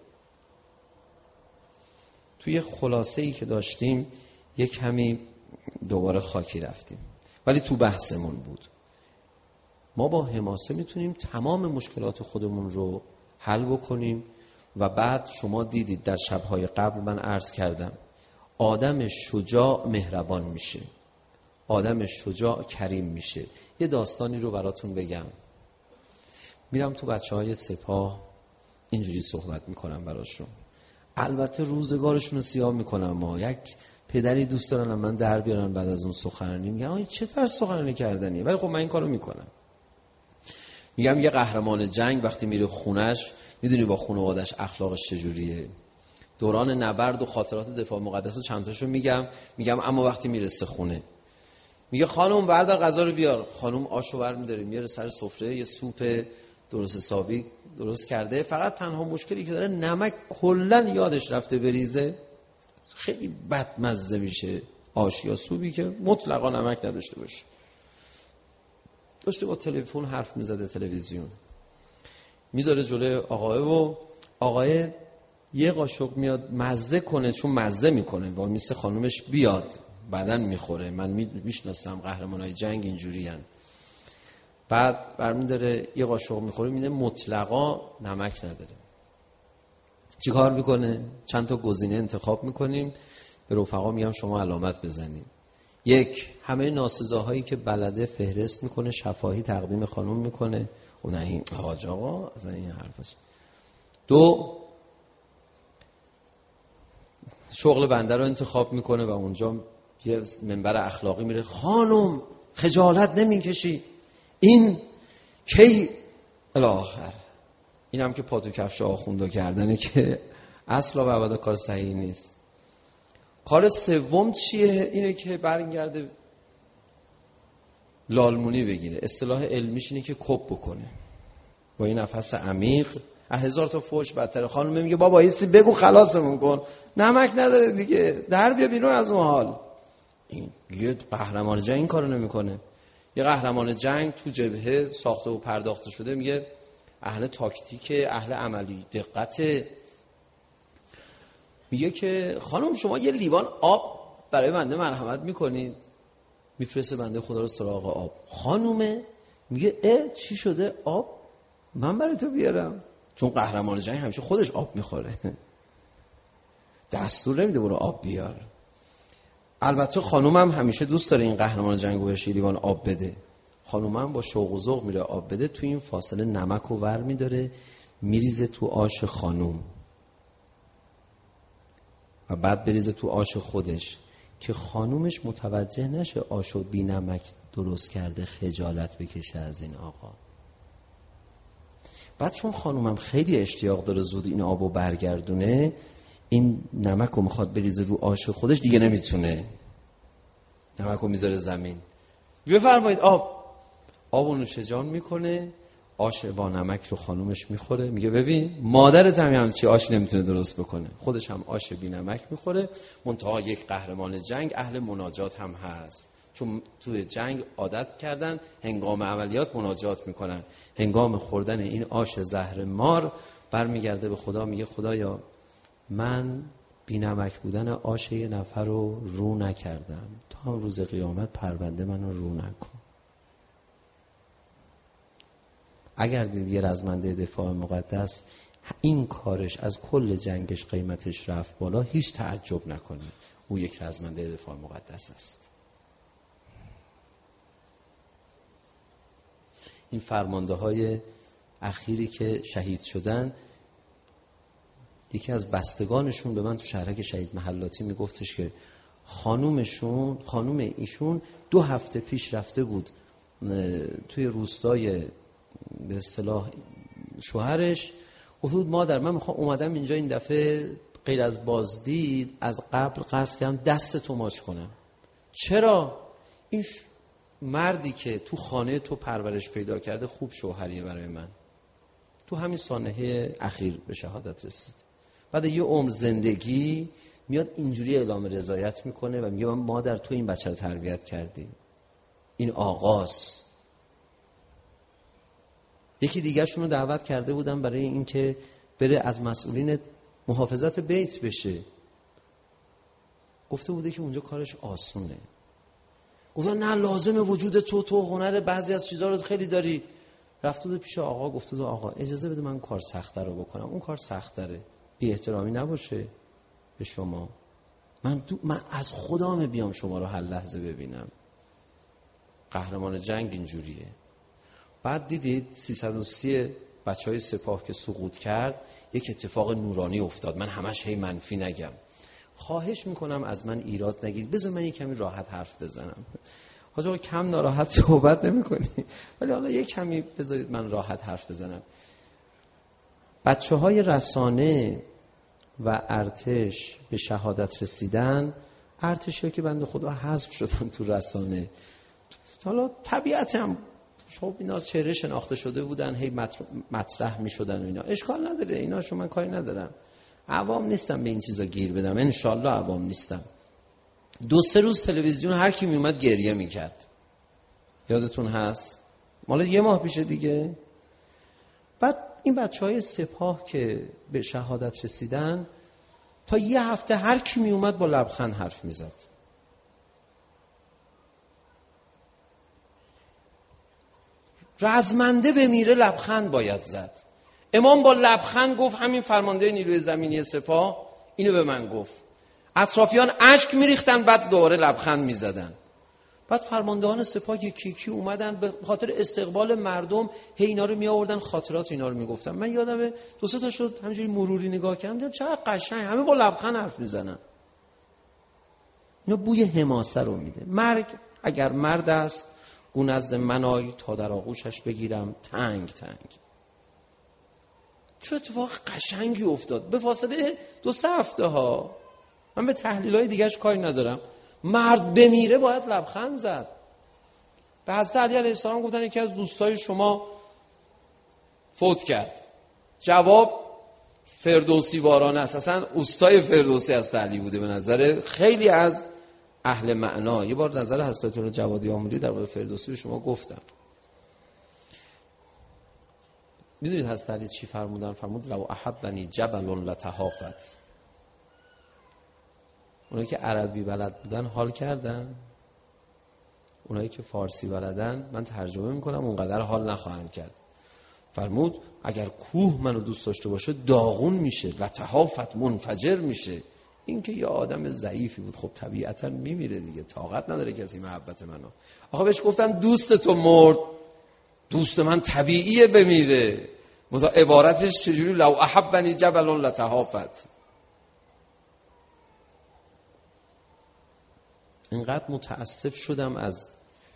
توی خلاصه‌ای که داشتیم یک کمی دوباره خاکی رفتیم، ولی تو بحثمون بود. ما با حماسه میتونیم تمام مشکلات خودمون رو حل بکنیم. و بعد شما دیدید در شب‌های قبل من عرض کردم، آدم شجاع مهربان میشه، آدم شجاع کریم میشه. یه داستانی رو براتون بگم. میرم تو بچه‌های سپاه اینجوری صحبت میکنم براشون. البته روزگارشون رو سیاه میکنم. ما یک پدری دوست دارن من در بیارن بعد از اون سخنرانی، میگن آی چه طرز سخنرانی کردنی؟ ولی خب من این کارو میکنم. میگم یه قهرمان جنگ وقتی میره خونش، میدونی با خانواده‌اش اخلاقش چجوریه؟ دوران نبرد و خاطرات دفاع مقدس رو چند تاشو میگم اما وقتی میرسه خونه میگه خانم بردار غذا رو بیار. خانم آشو برمی‌داره میاره سر سفره، یه سوپ درست حسابی درست کرده. فقط تنها مشکلی که داره نمک کلا یادش رفته بریزه. خیلی بدمزه میشه آش یا سوپی که مطلقا نمک نداشته باشه. داشته با تلفن حرف میزده، تلویزیون میذاره جلوی آقای و آقای یه قاشق میاد مزه کنه، چون مزه میکنه با میسته خانومش بیاد بعدن میخوره. من میشناسم قهرمانای جنگ اینجورین. بعد برمی داره یه قاشق میخوره، میده مطلقا نمک نداره. چی کار میکنه؟ چند تا گزینه انتخاب میکنیم، به رفقا میگم شما علامت بزنید. یک، همه ناسزاهایی که بلده فهرست میکنه، شفاهی تقدیم خانم میکنه. اون این حاج آقا از این حرف است. دو، شغل بنده رو انتخاب میکنه و اونجا یه منبر اخلاقی میره. خانم خجالت نمیکشی؟ این کی الاخر. این هم که پاتو کفش آخوندو کردنه که اصلا و ابدا کار صحیح نیست. کار سوم چیه؟ اینه که برگرده لالمونی بگیره. اصطلاح علمیش اینه که کپ بکنه با این نفس عمیق. 1000 تا فوش بدتر. خانم میگه بابا ایستی بگو خلاصمون کن، نمک نداره دیگه، در بیا بیرون از اون حال. این یه قهرمان جنگ این کارو نمیکنه. یه قهرمان جنگ تو جبهه ساخته و پرداخته شده، میگه اهل تاکتیک، اهل عملی دقت. میگه که خانم شما یه لیوان آب برای بنده مرحمت میکنید؟ میفرسته بنده خدا رو سراغ آب. خانومه میگه چی شده؟ آب من برای تو بیارم؟ چون قهرمان جنگ همیشه خودش آب میخوره، دستور نمیده برو آب بیار. البته خانومم همیشه دوست داره این قهرمان جنگو بهش لیوان آب بده. خانومم با شوق و ذوق میره آب بده، تو این فاصله نمک رو ور میداره میریزه تو آش خانوم و بعد بریزه تو آش خودش که خانومش متوجه نشه آشو بی نمک درست کرده، خجالت بکشه از این آقا. بعد چون خانومم خیلی اشتیاق داره زود این آبو برگردونه، این نمک رو میخواد بریزه رو آش خودش، دیگه نمیتونه، نمک رو میذاره زمین. بفرمایید آبو نوشجان میکنه، آش با نمک رو خانومش میخوره، میگه ببین مادرت هم چی آش نمیتونه درست بکنه، خودش هم آش بی نمک میخوره. منتها یک قهرمان جنگ اهل مناجات هم هست، چون توی جنگ عادت کردن هنگام عملیات مناجات میکنن. هنگام خوردن این آش زهر مار برمیگرده به خدا، میگه خدایا من بی نمک بودن آش یه نفر رو نکردم، تا روز قیامت پرونده منو رو نکن. اگر دید یه رزمنده دفاع مقدس این کارش از کل جنگش قیمتش رفت بالا، هیچ تعجب نکنید، او یک رزمنده دفاع مقدس است. این فرمانده های اخیری که شهید شدن، یکی از بستگانشون به من تو شهرک شهید محلاتی میگفتش که خانوم ایشون 2 هفته پیش رفته بود توی روستای به اصطلاح شوهرش، گفت بود مادر من میخوام اومدم اینجا این دفعه غیر از بازدید از قبل قصد کردم دست تو ماچ کنم. چرا؟ این مردی که تو خانه تو پرورش پیدا کرده خوب شوهریه برای من، تو همین سانحه اخیر به شهادت رسید. بعد یه عمر زندگی میاد اینجوری اعلام رضایت میکنه و میگه مادر تو این بچه رو تربیت کردی. این آغاز. یکی دیگه شونو دعوت کرده بودن برای این که بره از مسئولین محافظت بیت بشه، گفته بوده که اونجا کارش آسونه. گفتن نه لازمه وجود تو هنر بعضی از چیزا رو خیلی داری. رفته بود پیش آقا، گفته بود آقا اجازه بده من کار سخته رو بکنم، اون کار سخت‌تره، بی احترامی نباشه به شما، من از خدام بیام شما رو هر لحظه ببینم. قهرمان جنگ اینجوریه. بعد دیدید 330 بچهای سپاه که سقوط کرد، یک اتفاق نورانی افتاد. من همش هی منفی نگم، خواهش میکنم از من ایراد نگیرید، بذار من یک کمی راحت حرف بزنم. حاج آقا کم ناراحت صحبت نمی‌کنی، ولی حالا یک کمی بذارید من راحت حرف بزنم. بچه‌های رسانه و ارتش به شهادت رسیدن، ارتشی که بنده خدا حذف شدن تو رسانه. حالا طبیعت هم خب اینا چهره شناخته شده بودن، هی مطرح می‌شدن و اینا، اشکال نداره، اینا شو من کاری ندارم، عوام نیستم به این چیزا گیر بدم، انشالله عوام نیستم. 2-3 روز تلویزیون هر کی می اومد گریه میکرد، یادتون هست؟ مال 1 ماه پیشه دیگه. بعد این بچهای سپاه که به شهادت رسیدن، تا 1 هفته هر کی می اومد با لبخند حرف میزد. رزمنده بمیره لبخند باید زد. امام با لبخند گفت، همین فرمانده نیروی زمینی سپاه اینو به من گفت. اطرافیان اشک میریختن، بعد دوباره لبخند میزدن. بعد فرماندهان سپاه یکی اومدن به خاطر استقبال مردم، هی اینا رو می آوردن، خاطرات اینا رو میگفتن. من یادمه 2-3 تا شد همینجوری مروری نگاه کردم، دیدم چقدر قشنگ همه با لبخند حرف میزنن. اینا بوی حماسه رو میده. مرگ اگر مرد است گو نزد من آی تا در آغوشش بگیرم تنگ تنگ. چه اتفاق قشنگی افتاد به فاصله 2-3 هفته ها. من به تحلیل‌های دیگه‌اش کاری ندارم. مرد بمیره باید لبخند زد. به حضرت علی علیه السلام گفتن یکی از دوستای شما فوت کرد. جواب فردوسی وارانه است. اصلا اوستای فردوسی از علی بوده به نظر خیلی از اهل معنا. یه بار نظر حضرت جوادی آموری در مورد فردوسی به شما گفتم. میدونید حضرت علی چی فرمودن؟ فرمود لو احبنی جبل لتهافت. اونایی که عربی بلد بودن حال کردن. اونایی که فارسی بلدن من ترجمه میکنم اونقدر حال نخواهند کرد. فرمود اگر کوه منو دوست داشته باشه داغون میشه، لطحافت منفجر میشه. این که یه آدم ضعیفی بود، خب طبیعتا میمیره دیگه، طاقت نداره کسی محبت منو. آخه بهش گفتم دوست تو مرد، دوست من طبیعیه بمیره. مثلا عبارتش چجوری؟ لو احبنی جبل لطحافت. اینقدر متاسف شدم از،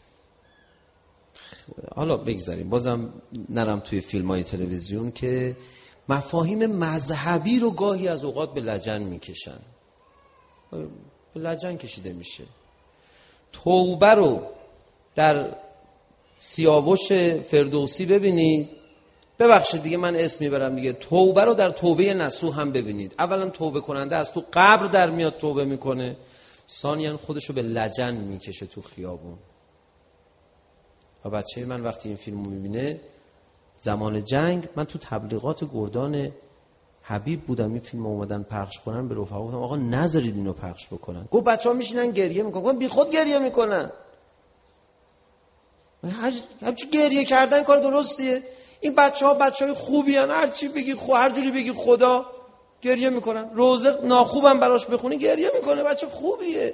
حالا بگذاریم بازم نرم توی فیلم‌های تلویزیون که مفاهیم مذهبی رو گاهی از اوقات به لجن میکشن، به لجن کشیده میشه. توبه رو در سیاوش فردوسی ببینید، ببخشید دیگه من اسم میبرم دیگه، توبه رو در توبه نصوح هم ببینید. اولا توبه کننده از تو قبر در میاد توبه میکنه، ثانیاً خودشو به لجن میکشه تو خیابون. و بچه من وقتی این فیلمو میبینه، زمان جنگ من تو تبلیغات گردان حبیب بودم، این فیلم اومدن پخش کنن، به رفقا گفتم آقا نذارید اینو پخش بکنن. گفت بچه‌ها میشینن گریه میکنن. گفتم بی خود گریه میکنن، همچی گریه کردن کار درستیه؟ این بچه‌ها بچهای خوبی ان، هر چی بگی هر جوری بگی خدا گریه میکنن. روزه ناخوبم براش بخونی گریه میکنه، بچه خوبیه.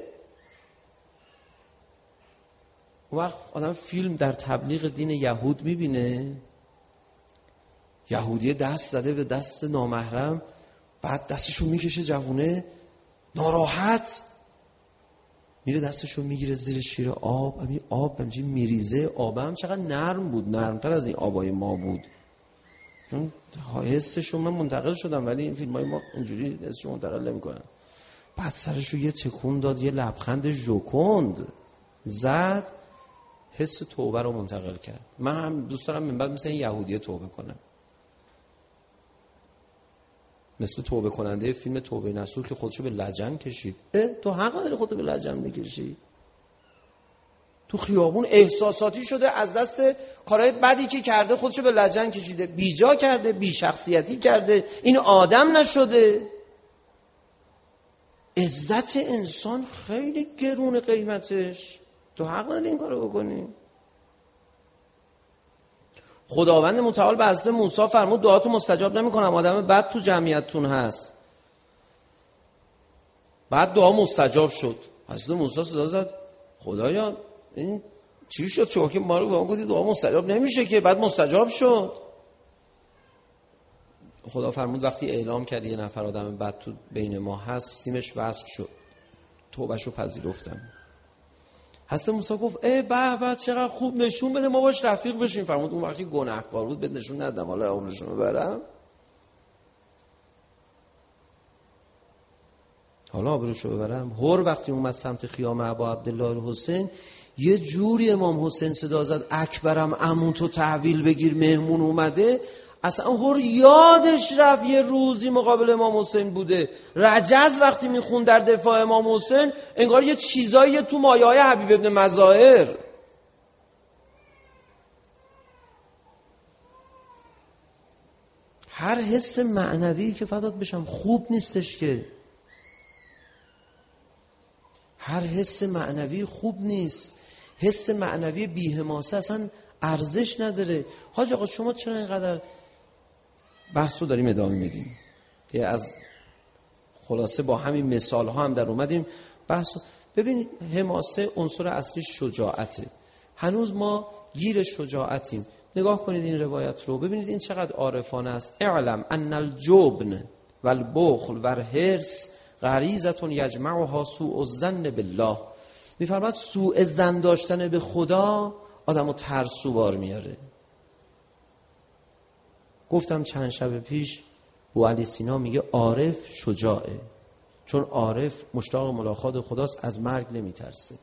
وقت آدم فیلم در تبلیغ دین یهود میبینه، یهودی دست زده به دست نامحرم، بعد دستشو میکشه جوونه ناراحت، میره دستشو میگیره زیر شیر آب، همین آب همینجوری میریزه. آب هم چقدر نرم بود، نرمتر از این آبای ما بود. چون حسشو من منتقل شدم، ولی این فیلمای ما اینجوری حسشو منتقل نمیکنن. بعد سرشو یه تکون داد، یه لبخند ژوکند زد، حس توبه رو منتقل کرد. من هم دوست دارم من بعد مثل این یهودیه توبه کنم، مثل توبه کننده فیلم توبه نصوح که خودشو به لجن کشید. تو حق نداری خودتو به لجن بکشی. تو خیابون احساساتی شده، از دست کارهای بدی که کرده خودشو به لجن کشیده، بیجا کرده، بی شخصیتی کرده، این آدم نشده. عزت انسان خیلی گرون قیمتش، تو حق نداری این کارو بکنی. خداوند متعال به حضرت موسی فرمود دعاتو مستجاب نمیکنم، آدم بد تو جمعیتتون هست. بعد دعا مستجاب شد. حضرت موسی صدا زد خدایا این چی شد؟ چوکی ما رو به ما گفتی دعا مستجاب نمیشه که، بعد مستجاب شد. خدا فرمود وقتی اعلام کردی یه نفر آدم بد تو بین ما هست، سیمش وصل شد، توبهشو پذیرفتم. حضرت موسی گفت به به چقدر خوب، نشون بده ما باش رفیق بشیم. فرمود اون وقتی گناهکار بود بهت نشون ندادم، حالا عمرشو ببرم، حالا آبروشو ببرم. هر وقتی اومد سمت خیام ابا عبدالله الحسین، یه جوری امام حسین صدا زد اکبرم عمو تو تحویل بگیر مهمون اومده. اصلا هر یادش رفت یه روزی مقابل امام حسین بوده. رجز وقتی میخون در دفاع امام حسین، انگار یه چیزایی تو مایه‌های حبیب ابن مظاهر. هر حس معنوی که فدات بشم خوب نیستش که، هر حس معنوی خوب نیست. حس معنوی بی‌حماسه اصلا ارزش نداره. حاج آقا شما چرا اینقدر بحثو داریم ادامه میدیم؟ یه از خلاصه با همین مثال ها هم در اومدیم بحثو. ببینید حماسه عنصر اصلی شجاعته، هنوز ما گیر شجاعتیم. نگاه کنید این روایت رو، ببینید این چقدر عارفانه است. اعلم ان الجبن والبخل والحرص غریزه یجمعها سوء الظن بالله. میفرماید سوء ظن داشتن به خدا آدمو ترسوار میاره. گفتم چند شب پیش بوعلی سینا میگه عارف شجاعه، چون عارف مشتاق ملاقات خداست، از مرگ نمیترسه.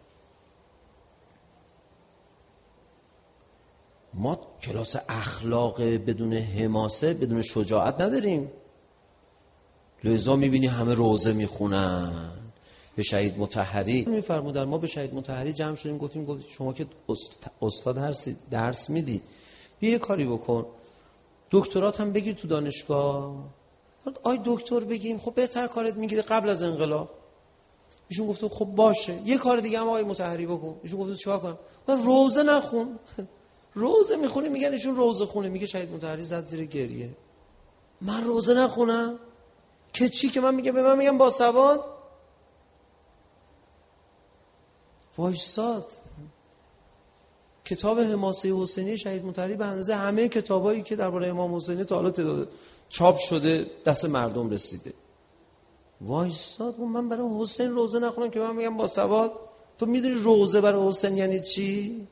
ما کلاس اخلاق بدون حماسه، بدون شجاعت نداریم. لذا میبینی همه روزه میخونن. به شهید مطهری میفرمودن، ما به شهید مطهری جمع شدیم گفتیم شما که استاد درس میدی، بیا یه کاری بکن، دکترات هم بگیر تو دانشگاه. آی دکتر بگیم، خب بهتر کارت میگیره قبل از انقلاب. ایشون گفته خب باشه یه کار دیگه هم آقای مطهری بکن. ایشون گفته چیکار کنم؟ من روزه نخون. روزه میخونی میگن ایشون روزه خونه. میگه شهید مطهری زد زیر گریه. من روزه نخونم که چی که من میگه به من میگم باسواد؟ وایساد. کتاب حماسه حسینی شهید مطهری به اندازه همه کتابایی که درباره امام حسینی تا حالا تعداد چاپ شده دست مردم رسیده. وایساد. من برای حسین روزه نخونم که من میگم باسواد؟ تو میدونی روزه برای حسین یعنی چی؟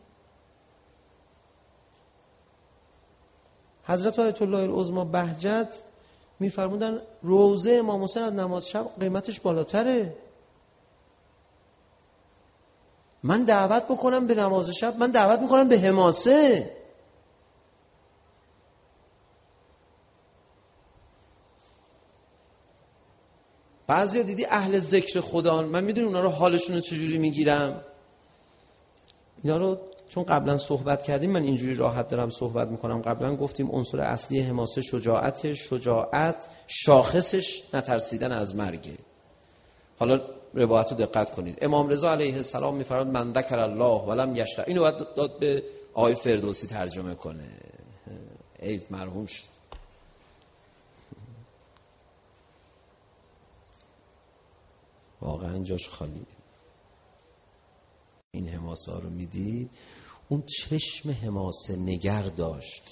حضرت آیت الله العظمی بهجت میفرمودن روزه امام حسین از نماز شب قیمتش بالاتره. من دعوت بکنم به نماز شب، من دعوت میکنم به حماسه. بعضیا دیدی اهل ذکر خدا، من میدونم اونا رو حالشون رو چجوری میگیرم. اینا رو چون قبلا صحبت کردیم من اینجوری راحت دارم صحبت میکنم. قبلا گفتیم عنصر اصلی حماسه شجاعت شاخصش نترسیدن از مرگه. حالا روایت رو دقت کنید. امام رضا علیه السلام میفرماد من ذکر الله ولم یشتغل. اینو باید داد به آقای فردوسی ترجمه کنه. عیب مرحوم شد. واقعا جاش خالیه. این حماسه ها رو میدید، اون چشم حماسه نگر داشت.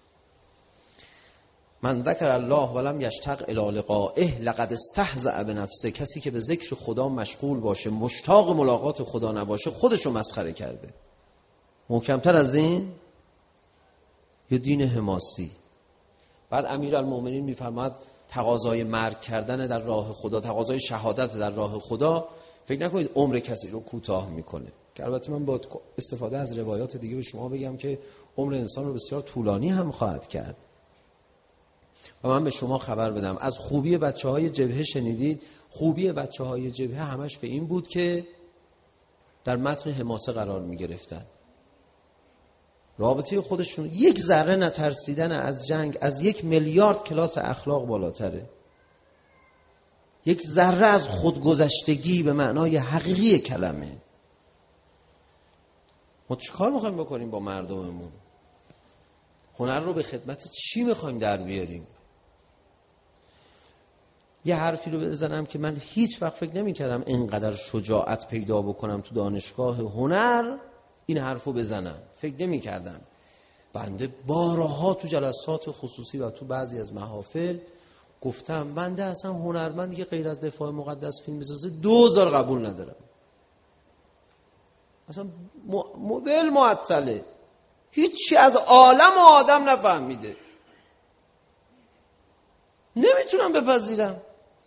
من ذکر الله ولم یشتاق الی لقائه لقد استهزأ بنفسه. کسی که به ذکر خدا مشغول باشه، مشتاق ملاقات خدا نباشه، خودشو مسخره کرده. محکمتر از این یه دین حماسی. بعد امیرالمومنین میفرماد تقاضای مرگ کردن در راه خدا، تقاضای شهادت در راه خدا، فکر نکنید عمر کسی رو کوتاه میکنه. که البته من با استفاده از روایات دیگه به شما بگم که عمر انسان رو بسیار طولانی هم خواهد کرد. و من به شما خبر بدم از خوبی بچه‌های جبهه شنیدید. خوبی بچه‌های جبهه همش به این بود که در متن حماسه قرار می‌گرفتن. رابطه خودشون یک ذره نترسیدن از جنگ از 1 میلیارد کلاس اخلاق بالاتره. یک ذره از خودگذشتگی به معنای حقیقی کلمه. ما چیکار می‌خوایم بکنیم با مردممون؟ هنر رو به خدمت چی می‌خوایم در بیاریم؟ یه حرفی رو بزنم که من هیچ وقت فکر نمی‌کردم اینقدر شجاعت پیدا بکنم تو دانشگاه هنر این حرفو بزنم. فکر نمی‌کردم. بنده بارها تو جلسات خصوصی و تو بعضی از محافل گفتم بنده اصلا هنرمند که غیر از دفاع مقدس فیلم بسازه 2000 قبول ندارم. اصلا مدل معطله. هیچی از عالم و آدم نفهمیده. نمیتونم بپذیرم.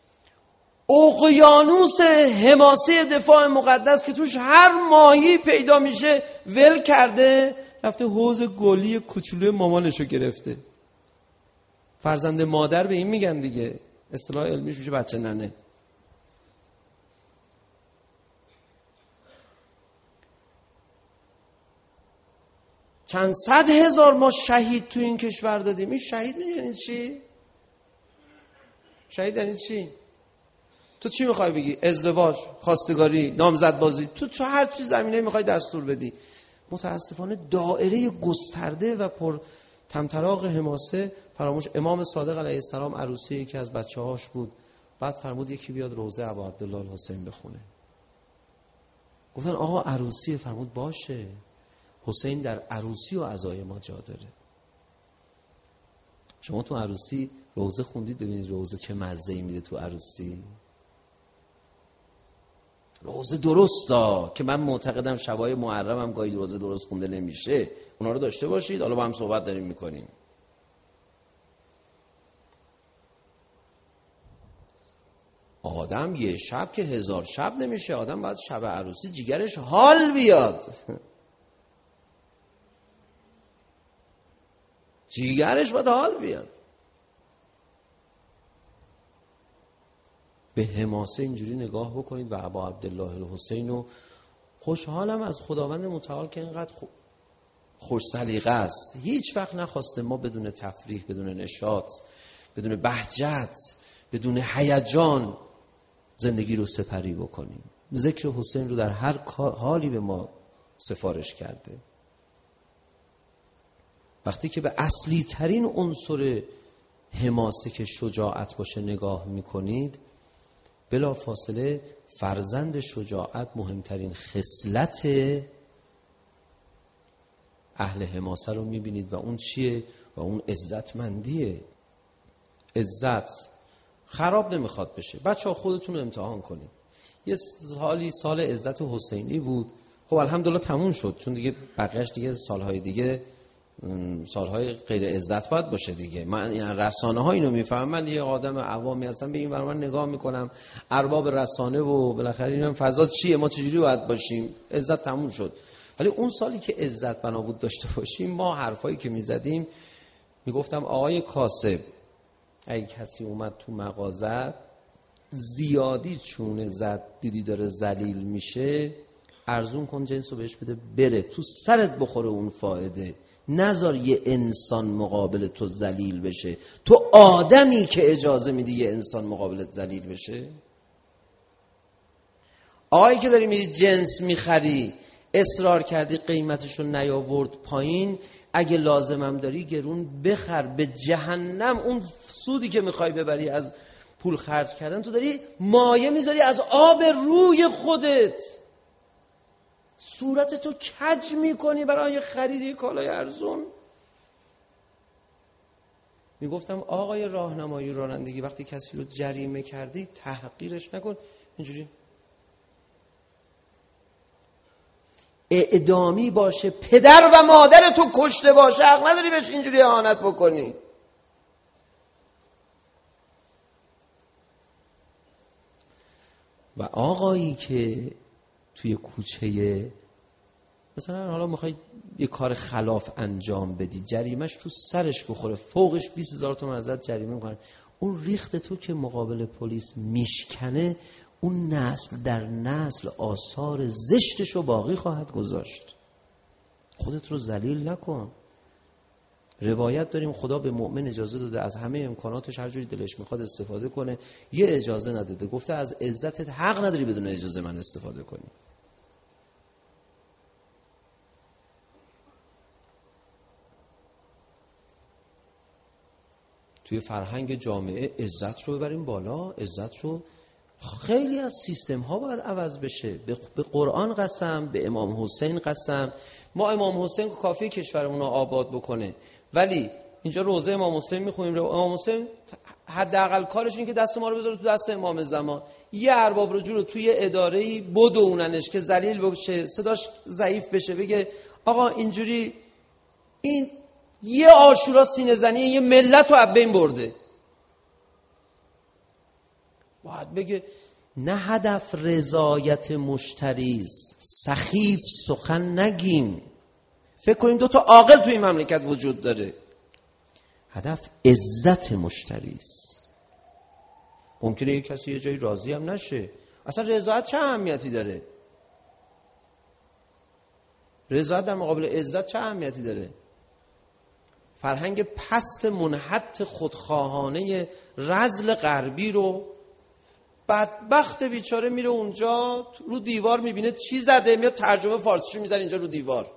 اقیانوس حماسه دفاع مقدس که توش هر ماهی پیدا میشه ول کرده، رفته حوض گلی کوچولوی مامانشو گرفته. فرزند مادر به این میگن دیگه، اصطلاح علمیش میشه بچه ننه. چند صد هزار ما شهید تو این کشور دادیم. این شهید یعنی چی؟ شهید یعنی چی؟ تو چی میخوای بگی؟ ازدواج، خواستگاری، نامزد بازی، تو هر چی زمینه میخوای دستور بدی. متاسفانه دایره گسترده و پر طمطراق حماسه فراموش. امام صادق علیه السلام عروسی یکی از بچه‌هاش بود. بعد فرمود یکی بیاد روضه ابا عبدالله الحسین بخونه. گفتن آقا عروسی. فرمود باشه، حسین در عروسی و عزای ما جا داره. شما تو عروسی روضه خوندید؟ ببینید روضه چه مزه‌ای میده تو عروسی. روضه درسته که من معتقدم شبای محرم هم گاهی روضه درست خونده نمیشه. اونا رو داشته باشید. حالا با هم صحبت داریم میکنیم. آدم یه شب که 1000 شب نمیشه. آدم باید شب عروسی جیگرش حال بیاد. جیگرش باید حال بیاد. به حماسه اینجوری نگاه بکنید و ابا عبدالله الحسین رو خوشحالم از خداوند متعال که اینقدر خوش سلیقه است. هیچ وقت نخواسته ما بدون تفریح، بدون نشاط، بدون بهجت، بدون هیجان زندگی رو سپری بکنیم. ذکر حسین رو در هر حالی به ما سفارش کرده. وقتی که به اصلی ترین عنصر حماسه که شجاعت باشه نگاه میکنید، بلا فاصله فرزند شجاعت مهمترین خصلت اهل حماسه رو میبینید و اون چیه؟ و اون عزتمندیه. عزت خراب نمیخواد بشه. بچه ها خودتون رو امتحان کنید. یه سال عزت حسینی بود، خب الحمدلله تموم شد، چون دیگه بقیهش دیگه سالهای دیگه سالهای غیر عزت باید باشه دیگه. من یعنی رسانه ها اینو میفهمم، من یه آدم عوامی هستم، به این ور من نگاه میکنم، ارباب رسانه و بالاخره اینم فضا چیه، ما چجوری باید باشیم، عزت تموم شد. ولی اون سالی که عزت بنا بود داشته باشیم، ما حرفایی که میزدیم، میگفتم آقای کاسب اگه کسی اومد تو مغازت زیادی چونه زد دیدی داره ذلیل میشه، ارزون کن جنسو بهش بده بره، تو سرت بخوره اون فائده، نذار یه انسان مقابل تو ذلیل بشه. تو آدمی که اجازه میدی یه انسان مقابلت ذلیل بشه؟ آقایی که داری میری جنس میخری، اصرار کردی قیمتشو نیاورد پایین، اگه لازمم داری گرون بخر، به جهنم اون سودی که میخوای ببری از پول خرج کردن تو داری مایه میذاری از آب روی خودت، صورت تو کج میکنی برای خرید کالای ارزون. میگفتم آقای راهنمایی رانندگی وقتی کسی رو جریمه کردی تحقیرش نکن، اینجوری اعدامی باشه، پدر و مادر تو کشته باشه، حق نداری بهش اینجوری اهانت بکنی. و آقایی که توی کوچه مثلا حالا میخوای یه کار خلاف انجام بدی، جریمش تو سرش بخوره، فوقش 20,000 تومان ازت جریمه میکنن، اون ریخت تو که مقابل پلیس میشکنه، اون نسل در نسل آثار زشتش رو باقی خواهد گذاشت. خودت رو ذلیل نکن. روایت داریم خدا به مؤمن اجازه داده از همه امکاناتش هر جوری دلش میخواد استفاده کنه، یه اجازه نداده، گفته از عزتت حق نداری بدون اجازه من استفاده کنی. توی فرهنگ جامعه عزت رو ببریم بالا. عزت رو خیلی از سیستم ها باید عوض بشه. به قرآن قسم، به امام حسین قسم. ما امام حسین کافی کشورمون رو آباد بکنه، ولی اینجا روزه امام حسین میخونیم، امام حسین حداقل کارش اینه که دست ما رو بذاره تو دست امام زمان. یه ارباب رجوع رو توی اداره‌ای بدوننش که ذلیل بشه، صداش ضعیف بشه، بگه آقا اینجوری، این یه عاشورا سینه زنی یه ملت رو از بین برده. باید بگه نه هدف رضایت مشتریست، سخیف سخن نگیم. فکر کنیم 2 تا عاقل توی این مملکت وجود داره. هدف عزت مشتریست. ممکنه یک کسی یه جایی راضی هم نشه. اصلا رضایت چه اهمیتی داره؟ رضایت در مقابل عزت چه اهمیتی داره؟ فرهنگ پست منحط خودخواهانه رذل غربی رو بدبخت بیچاره میره اونجا رو دیوار میبینه چی زده، میاد ترجمه فارسیشو میذاره اینجا رو دیوار.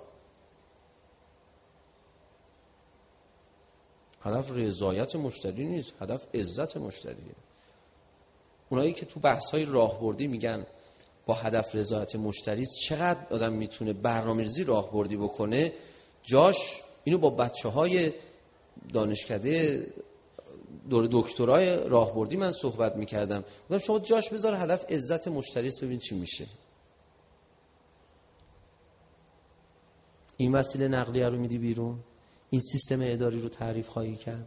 هدف رضایت مشتری نیست، هدف عزت مشتریه. اونایی که تو بحث‌های راهبردی میگن با هدف رضایت مشتری، چقدر آدم میتونه برنامه‌ریزی راهبردی بکنه، جاش اینو با بچه‌های دانشکده دور دکترای راهبردی من صحبت میکردم، گفتم شما جاش بذار هدف عزت مشتری است، ببین چی میشه. این وسیله نقلیه رو میدی بیرون، این سیستم اداری رو تعریف خواهی کرد.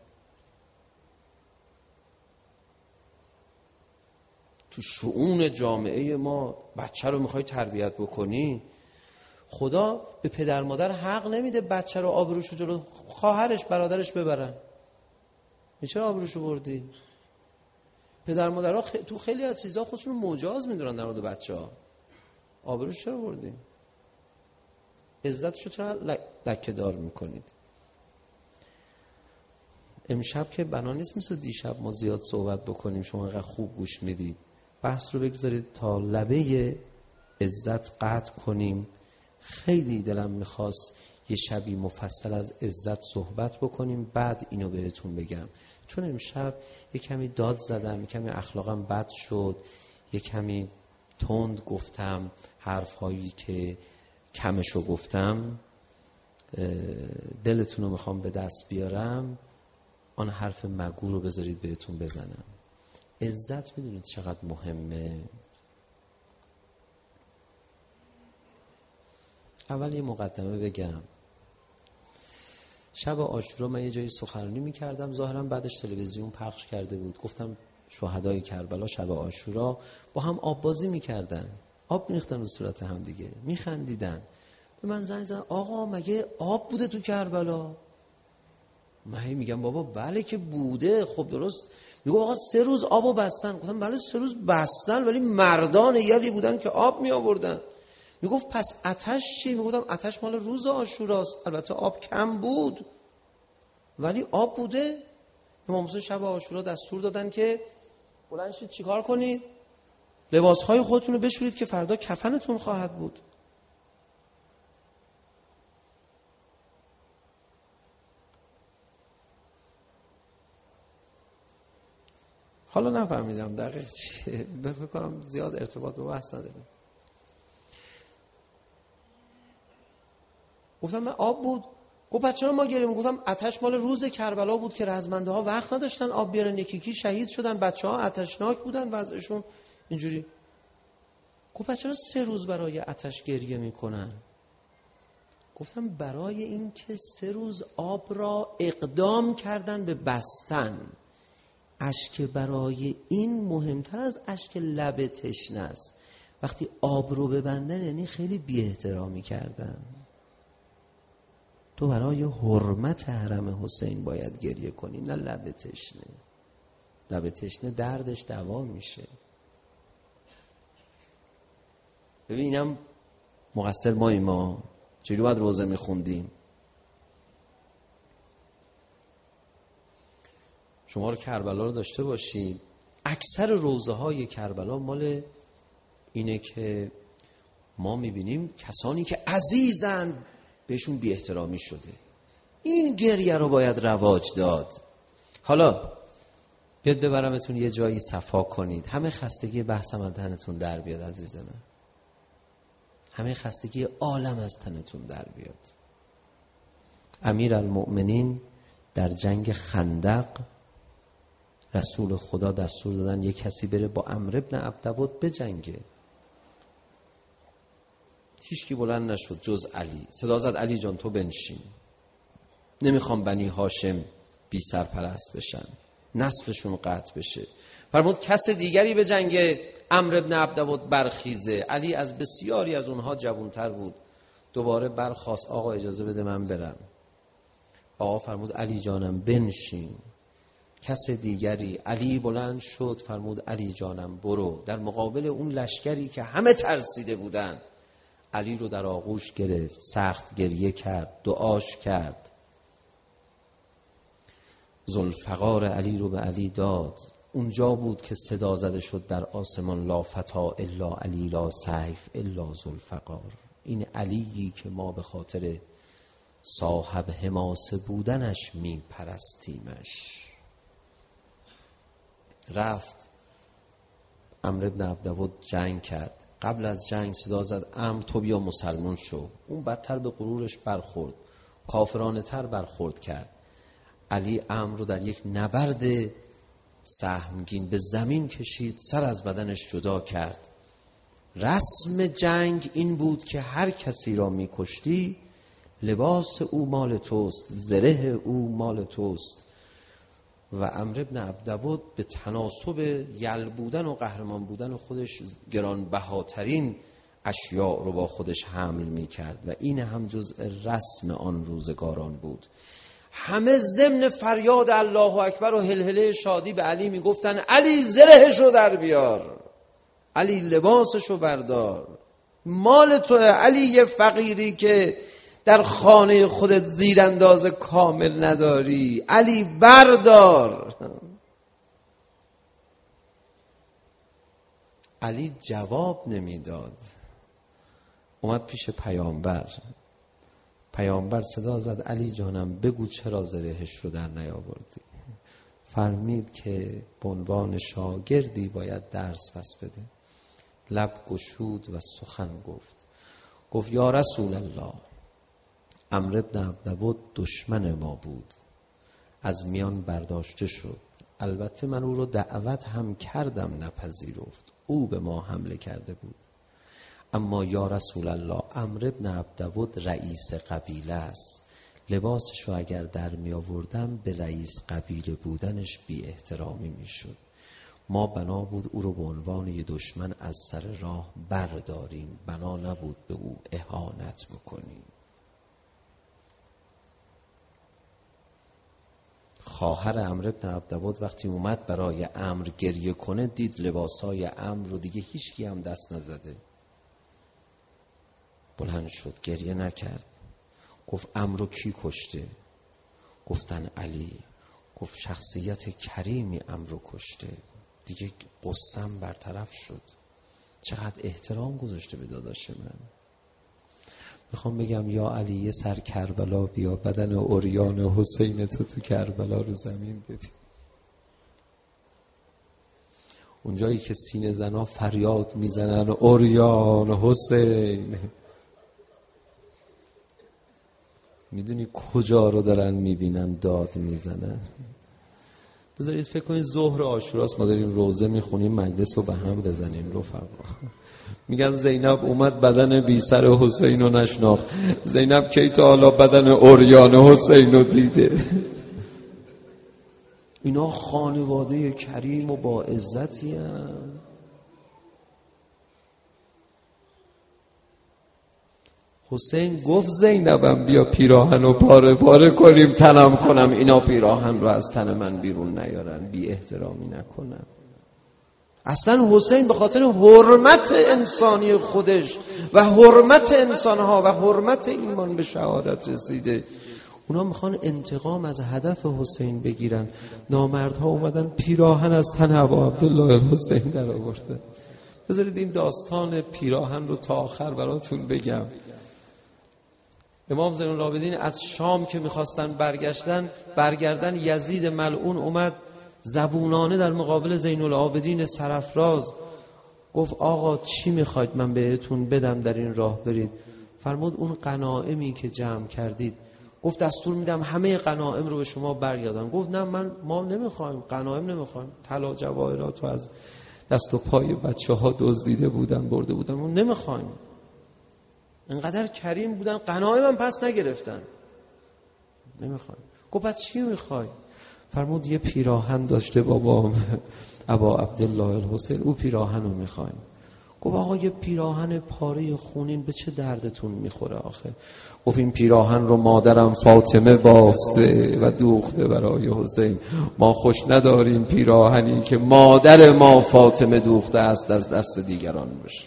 تو شؤون جامعه ما بچه رو میخوای تربیت بکنی، خدا به پدر مادر حق نمیده بچه رو آبروشو جلو خواهرش برادرش ببرن. چرا آبروشو بردی؟ پدر مادرها تو خیلی از چیزا خودشون مجاز میدونن در مورد بچه‌ها. آبروش چرا بردی؟ عزتشو چرا لکه دار میکنید؟ امشب که بنا نیست مثل دیشب ما زیاد صحبت بکنیم، شما انقدر خوب گوش میدید، بحث رو بگذارید تا لبه عزت قطع کنیم. خیلی دلم میخواست یه شبی مفصل از عزت صحبت بکنیم، بعد اینو بهتون بگم، چون امشب یه کمی داد زدم، یه کمی اخلاقم بد شد، یه کمی تند گفتم، حرفهایی که کمشو گفتم. دلتون رو میخوام به دست بیارم، آن حرف مگو رو بذارید بهتون بزنم. عزت میدونید چقدر مهمه؟ اول یه مقدمه بگم. شب عاشورا من یه جایی سخنرانی میکردم، ظاهرا بعدش تلویزیون پخش کرده بود، گفتم شهدای کربلا شب عاشورا با هم آب بازی میکردن، آب میریختن رو صورت هم دیگه، میخندیدن. به من زنگ زدن آقا مگه آب بوده تو کربلا؟ من میگم بابا بله که بوده. خب درست. میگه آقا 3 روز آبو بستن. گفتم بله 3 روز بستن، ولی مردان یلی بودن که آب می آوردن. میگفت پس آتش چی؟ میگفتم آتش مال روز عاشوراست، البته آب کم بود ولی آب بوده. امام حسین شب عاشورا دستور دادن که بلند شید چیکار کنید؟ لباسهای خودتون رو بشورید که فردا کفنتون خواهد بود. حالا نفهمیدم دقیق چیه، فکر کنم زیاد ارتباط به بحث نداریم. گفتم من آب بود. گفت بچه‌ها ما گریم. گفتم آتش مال روز کربلا بود که رزمنده ها وقت نداشتن آب بیارن، یکی شهید شدن، بچه‌ها آتشناک بودن وضعشون اینجوری. گفت بچه‌ها 3 روز برای آتش گریه میکنن. گفتم برای این که 3 روز آب را اقدام کردن به بستن. اشک برای این مهمتر از اشک لب تشنه است. وقتی آب رو ببندن یعنی خیلی بی احترامی کردن. تو برای حرمت حرم حسین باید گریه کنی، نه لب تشنه. لب تشنه دردش دوا میشه. ببینم مقصر ما چجوری باید روزه میخوندیم. شما رو کربلا رو داشته باشید. اکثر روزه های کربلا مال اینه که ما میبینیم کسانی که عزیزن بهشون بی احترامی شده. این گریه رو باید رواج داد. حالا بیاد ببرمتون یه جایی صفا کنید، همه خستگی بحثم از تنتون در بیاد عزیز من. همه خستگی عالم از تنتون در بیاد. امیرالمؤمنین در جنگ خندق رسول خدا دستور دادن یک کسی بره با عمرو بن عبدود بجنگه. هیچ کی بلند نشد جز علی. صدا زد علی جان تو بنشین، نمیخوام بنی هاشم بی سرپرست بشن، نسلشون قطع بشه. فرمود کس دیگری به جنگ عمرو بن عبدود برخیزه. علی از بسیاری از اونها جوانتر بود. دوباره برخاست آقا اجازه بده من برم. آقا فرمود علی جانم بنشین. کس دیگری. علی بلند شد فرمود علی جانم برو. در مقابل اون لشکری که همه ترسیده بودن علی رو در آغوش گرفت، سخت گریه کرد، دعاش کرد. ذوالفقار علی رو به علی داد. اونجا بود که صدا زده شد در آسمان لا فتا الا علی لا سیف الا ذوالفقار. این علیی که ما به خاطر صاحب حماسه بودنش می پرستیمش. رفت عمرو بن عبدود جنگ کرد. قبل از جنگ صدا زد تو بیا مسلمان شو. اون بدتر به غرورش برخورد، کافرانه تر برخورد کرد. علی عمرو رو در یک نبرد سهمگین به زمین کشید، سر از بدنش جدا کرد. رسم جنگ این بود که هر کسی را می‌کشتی لباس او مال توست، زره او مال توست. و عمرو بن عبدود به تناسب یل بودن و قهرمان بودن خودش گرانبهاترین اشیاء رو با خودش حمل می کرد و این هم جزء رسم آن روزگاران بود. همه ضمن فریاد الله اکبر و هلهله شادی به علی می گفتن علی زرهشو در بیار، علی لباسشو بردار، مال توه. علی یه فقیری که در خانه خودت زیرانداز کامل نداری، علی بردار. علی جواب نمیداد. اومد پیش پیامبر صدا زد علی جانم بگو چرا زرهش رو در نیاوردی. فرمید که به عنوان شاگردی باید درس پس بده. لب گشود و سخن گفت یا رسول الله، عمرو بن عبدود دشمن ما بود، از میان برداشته شد. البته من او رو دعوت هم کردم نپذیرفت، او به ما حمله کرده بود. اما یا رسول الله، عمرو بن عبدود رئیس قبیله است، لباسش رو اگر در می آوردم به رئیس قبیله بودنش بی احترامی می شد. ما بنا بود او رو به عنوان یه دشمن از سر راه برداریم، بنا نبود به او اهانت بکنیم. خواهر عمرو بن عبدود وقتی اومد برای عمرو گریه کنه، دید لباسای عمرو رو دیگه هیچکی هم دست نزده، بلند شد، گریه نکرد. گفت عمرو کی کشته؟ گفتن علی. گفت شخصیت کریمی عمرو کشته. دیگه قصم برطرف شد. چقدر احترام گذاشته به داداش من. میخوام بگم یا علی یه سر کربلا بیا، بدن عریان حسین تو کربلا رو زمین ببین. اونجایی که سینه زنا فریاد میزنن عریان حسین، میدونی کجا رو دارن میبینن داد میزنن؟ بذارید فکر کنید ظهر عاشوراست، ما داریم روزه میخونیم، مجلس رو به هم بزنیم رفقا. میگن زینب اومد بدن بی سر حسین رو نشناخت. زینب کی تا حالا بدن عریان حسین رو دیده؟ اینا خانواده کریم و با عزتی هستند. حسین گفت زینبم بیا پیراهن رو پاره پاره کنیم تنم کنم، اینا پیراهن رو از تن من بیرون نیارن، بی احترامی نکنن. اصلا حسین به خاطر حرمت انسانی خودش و حرمت انسانها و حرمت ایمان به شهادت رسیده. اونا میخوان انتقام از هدف حسین بگیرن. نامردها اومدن پیراهن از تن ابا عبدالله الحسین در آورده. بذارید این داستان پیراهن رو تا آخر براتون بگم. امام زین العابدین از شام که میخواستن برگردن، یزید ملعون اومد زبونانه در مقابل زین العابدین سرافراز گفت آقا چی میخواید من بهتون بدم در این راه برید؟ فرمود اون غنایمی که جمع کردید. گفت دستور میدم همه غنایم رو به شما برگردن. گفت نه ما نمیخوایم، غنایم نمیخوایم، طلا جواهرات رو از دست و پای بچه‌ها دزدیده بودن برده بودن، ما نمیخوایم. انقدر کریم بودن غنایم هم پس نگرفتن، نمیخوایم. گفت بعد چی میخوای؟ فرمود یه پیراهن داشته بابام ابا عبدالله الحسین، او پیراهن رو میخوایم. گفت آقا یه پیراهن پاره خونین به چه دردتون میخوره آخه؟ گفت این پیراهن رو مادرم فاطمه بافته و دوخته برای حسین، ما خوش نداریم پیراهنی که مادر ما فاطمه دوخته است از دست دیگران بشه.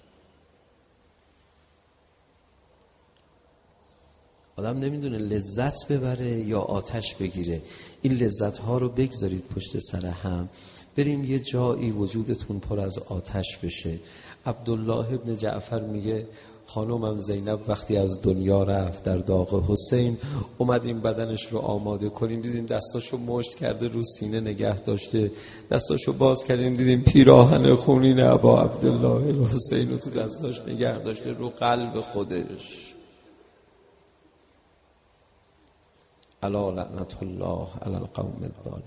آدم نمیدونه لذت ببره یا آتش بگیره. این لذت ها رو بگذارید پشت سر هم، بریم یه جایی وجودتون پر از آتش بشه. عبدالله ابن جعفر میگه خانومم زینب وقتی از دنیا رفت در داغ حسین، اومدیم بدنش رو آماده کنیم، دیدیم دستاشو مشت کرده رو سینه نگه داشته، دستاشو باز کردیم دیدیم پیراهن خونین ابا عبدالله الحسین رو تو دستاش نگه داشته رو قلب خودش. الا لعنت الله علی القوم الظالمین.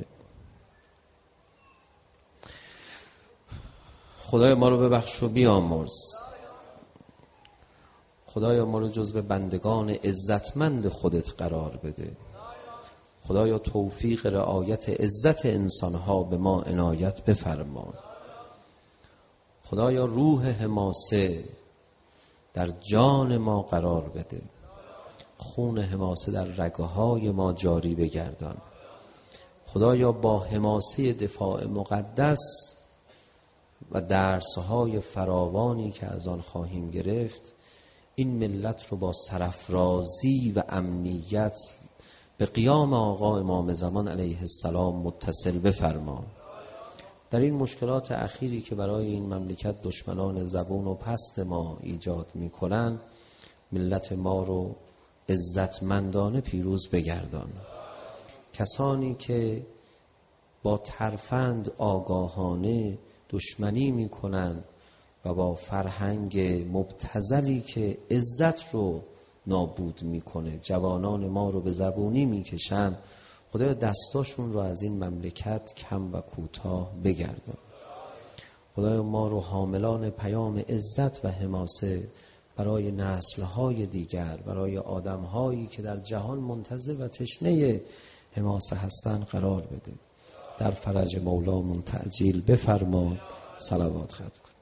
خدای ما رو ببخش و بیامرز. خدایا ما رو جزو بندگان عزتمند خودت قرار بده. خدایا توفیق رعایت عزت انسانها به ما عنایت بفرما. خدایا روح حماسه در جان ما قرار بده. خون حماسه در رگه‌های ما جاری بگردان. خدایا با حماسه دفاع مقدس و درس‌های فراوانی که از آن خواهیم گرفت، این ملت رو با سرافرازی و امنیت به قیام آقا امام زمان علیه السلام متصل بفرما. در در این مشکلات اخیری که برای این مملکت دشمنان زبون و پست ما ایجاد میکنن، ملت ما رو عزتمندانه پیروز بگردان. کسانی که با ترفند آگاهانه دشمنی میکنن و با فرهنگ مبتذلی که عزت رو نابود میکنه جوانان ما رو به زبونی میکشن، خدایا دستاشون رو از این مملکت کم و کوتاه بگردان. خدایا ما رو حاملان پیام عزت و حماسه برای نسل‌های دیگر، برای آدم‌هایی که در جهان منتظر و تشنه حماسه هستن قرار بده. در فرج مولامون تعجیل بفرما. صلوات ختم کن.